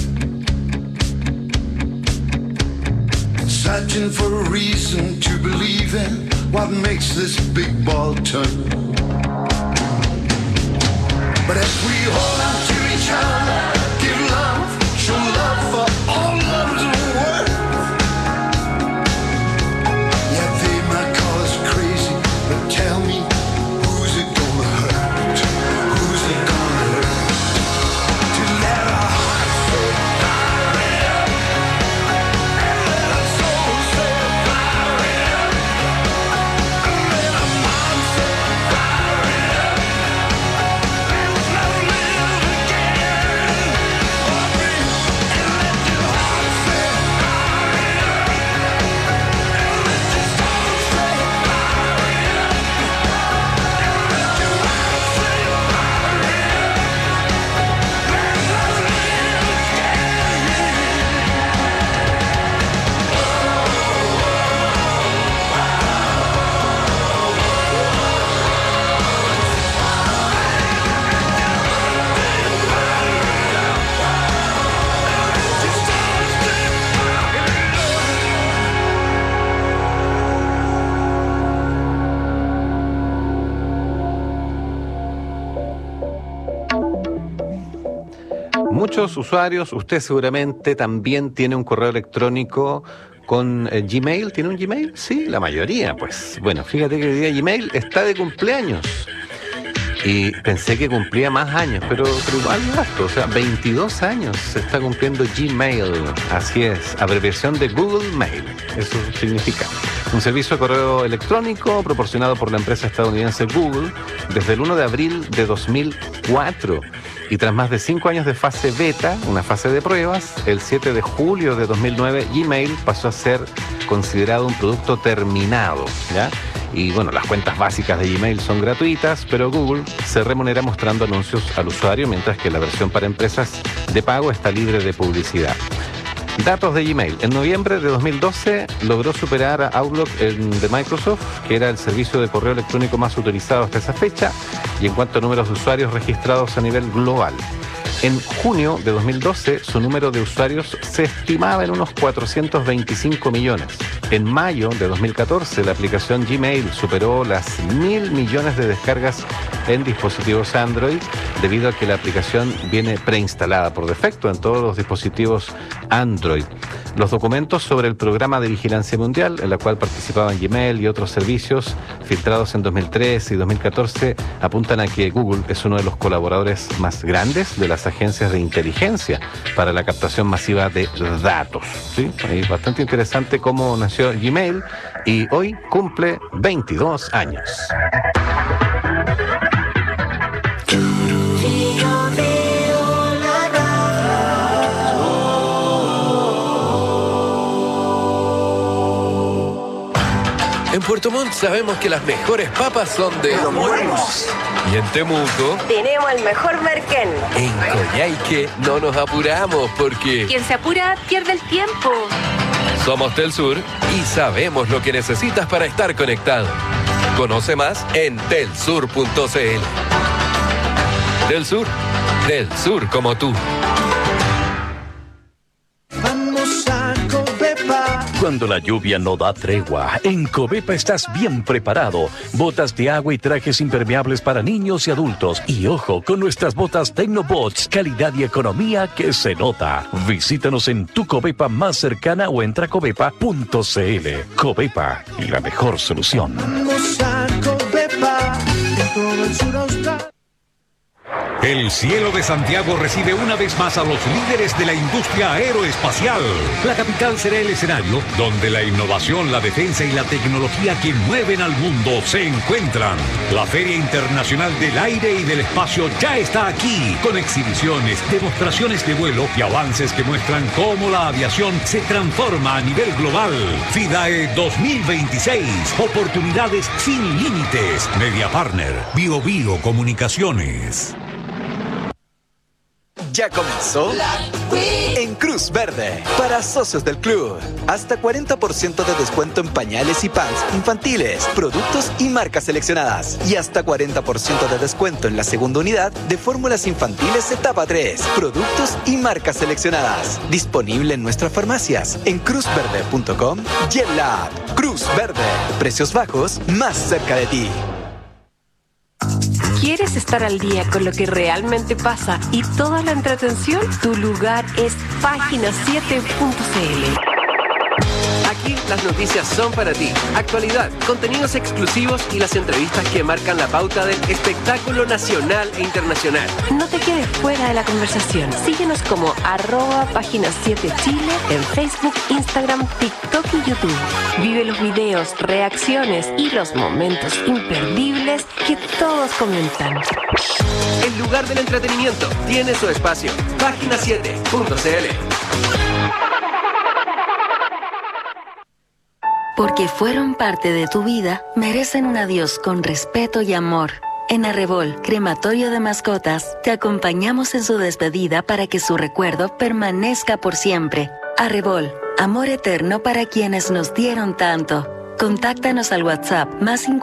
searching for a reason to believe in what makes this big ball turn. But as we hold on to each other, give love, show love for all love's worth. Yeah, they might call us crazy, but tell me, who's it gonna hurt? Who's it gonna hurt? Muchos usuarios, usted seguramente también tiene un correo electrónico con eh, Gmail. ¿Tiene un Gmail? Sí, la mayoría, pues. Bueno, fíjate que hoy día Gmail está de cumpleaños. Y pensé que cumplía más años, pero, pero igual gasto, o sea, veintidós años se está cumpliendo Gmail. Así es, abreviación de Google Mail. Eso significa un servicio de correo electrónico proporcionado por la empresa estadounidense Google desde el primero de abril de dos mil cuatro. Y tras más de cinco años de fase beta, una fase de pruebas, el siete de julio de dos mil nueve, Gmail pasó a ser considerado un producto terminado, ¿ya? Y bueno, las cuentas básicas de Gmail son gratuitas, pero Google se remunera mostrando anuncios al usuario, mientras que la versión para empresas de pago está libre de publicidad. Datos de Gmail. En noviembre de dos mil doce logró superar a Outlook en, de Microsoft, que era el servicio de correo electrónico más utilizado hasta esa fecha, y en cuanto a números de usuarios registrados a nivel global. En junio de dos mil doce, su número de usuarios se estimaba en unos cuatrocientos veinticinco millones. En mayo de dos mil catorce, la aplicación Gmail superó las mil millones de descargas en dispositivos Android, debido a que la aplicación viene preinstalada por defecto en todos los dispositivos Android. Los documentos sobre el programa de vigilancia mundial, en la cual participaban Gmail y otros servicios, filtrados en dos mil trece y dos mil catorce, apuntan a que Google es uno de los colaboradores más grandes de las agencias de inteligencia para la captación masiva de datos. ¿Sí? Es bastante interesante cómo nació Gmail y hoy cumple veintidós años. En Puerto Montt sabemos que las mejores papas son de Los Buenos. Y en Temuco tenemos el mejor merquén. En Coyhaique no nos apuramos porque Quien se apura pierde el tiempo. somos Telsur y sabemos lo que necesitas para estar conectado. Conoce más en telsur punto c l. Telsur, del sur como tú. Vamos a Covepa. Cuando la lluvia no da tregua, en Covepa estás bien preparado. Botas de agua y trajes impermeables para niños y adultos. Y ojo, con nuestras botas Tecnobots, calidad y economía que se nota. Visítanos en tu Covepa más cercana o entra a covepa punto c l. Covepa, la mejor solución. Vamos a Covepa. En todo el sur austral. El cielo de Santiago recibe una vez más a los líderes de la industria aeroespacial. La capital será el escenario donde la innovación, la defensa y la tecnología que mueven al mundo se encuentran. La Feria Internacional del Aire y del Espacio ya está aquí, con exhibiciones, demostraciones de vuelo y avances que muestran cómo la aviación se transforma a nivel global. FIDAE dos mil veintiséis, oportunidades sin límites. Media Partner, Bio Bio Comunicaciones. Ya comenzó en Cruz Verde para socios del club. Hasta cuarenta por ciento de descuento en pañales y pants infantiles, productos y marcas seleccionadas. Y hasta cuarenta por ciento de descuento en la segunda unidad de fórmulas infantiles etapa tres, productos y marcas seleccionadas. Disponible en nuestras farmacias, en cruz verde punto com y en la app. Cruz Verde. Precios bajos más cerca de ti. ¿Quieres estar al día con lo que realmente pasa y toda la entretención? Tu lugar es página siete punto c l. Aquí las noticias son para ti. Actualidad, contenidos exclusivos y las entrevistas que marcan la pauta del espectáculo nacional e internacional. No te quedes fuera de la conversación. Síguenos como arroba página siete Chile en Facebook, Instagram, TikTok y YouTube. Vive los videos, reacciones y los momentos imperdibles que todos comentan. El lugar del entretenimiento tiene su espacio. página siete punto c l. Porque fueron parte de tu vida, merecen un adiós con respeto y amor. En Arrebol, crematorio de mascotas, te acompañamos en su despedida para que su recuerdo permanezca por siempre. Arrebol, amor eterno para quienes nos dieron tanto. Contáctanos al WhatsApp más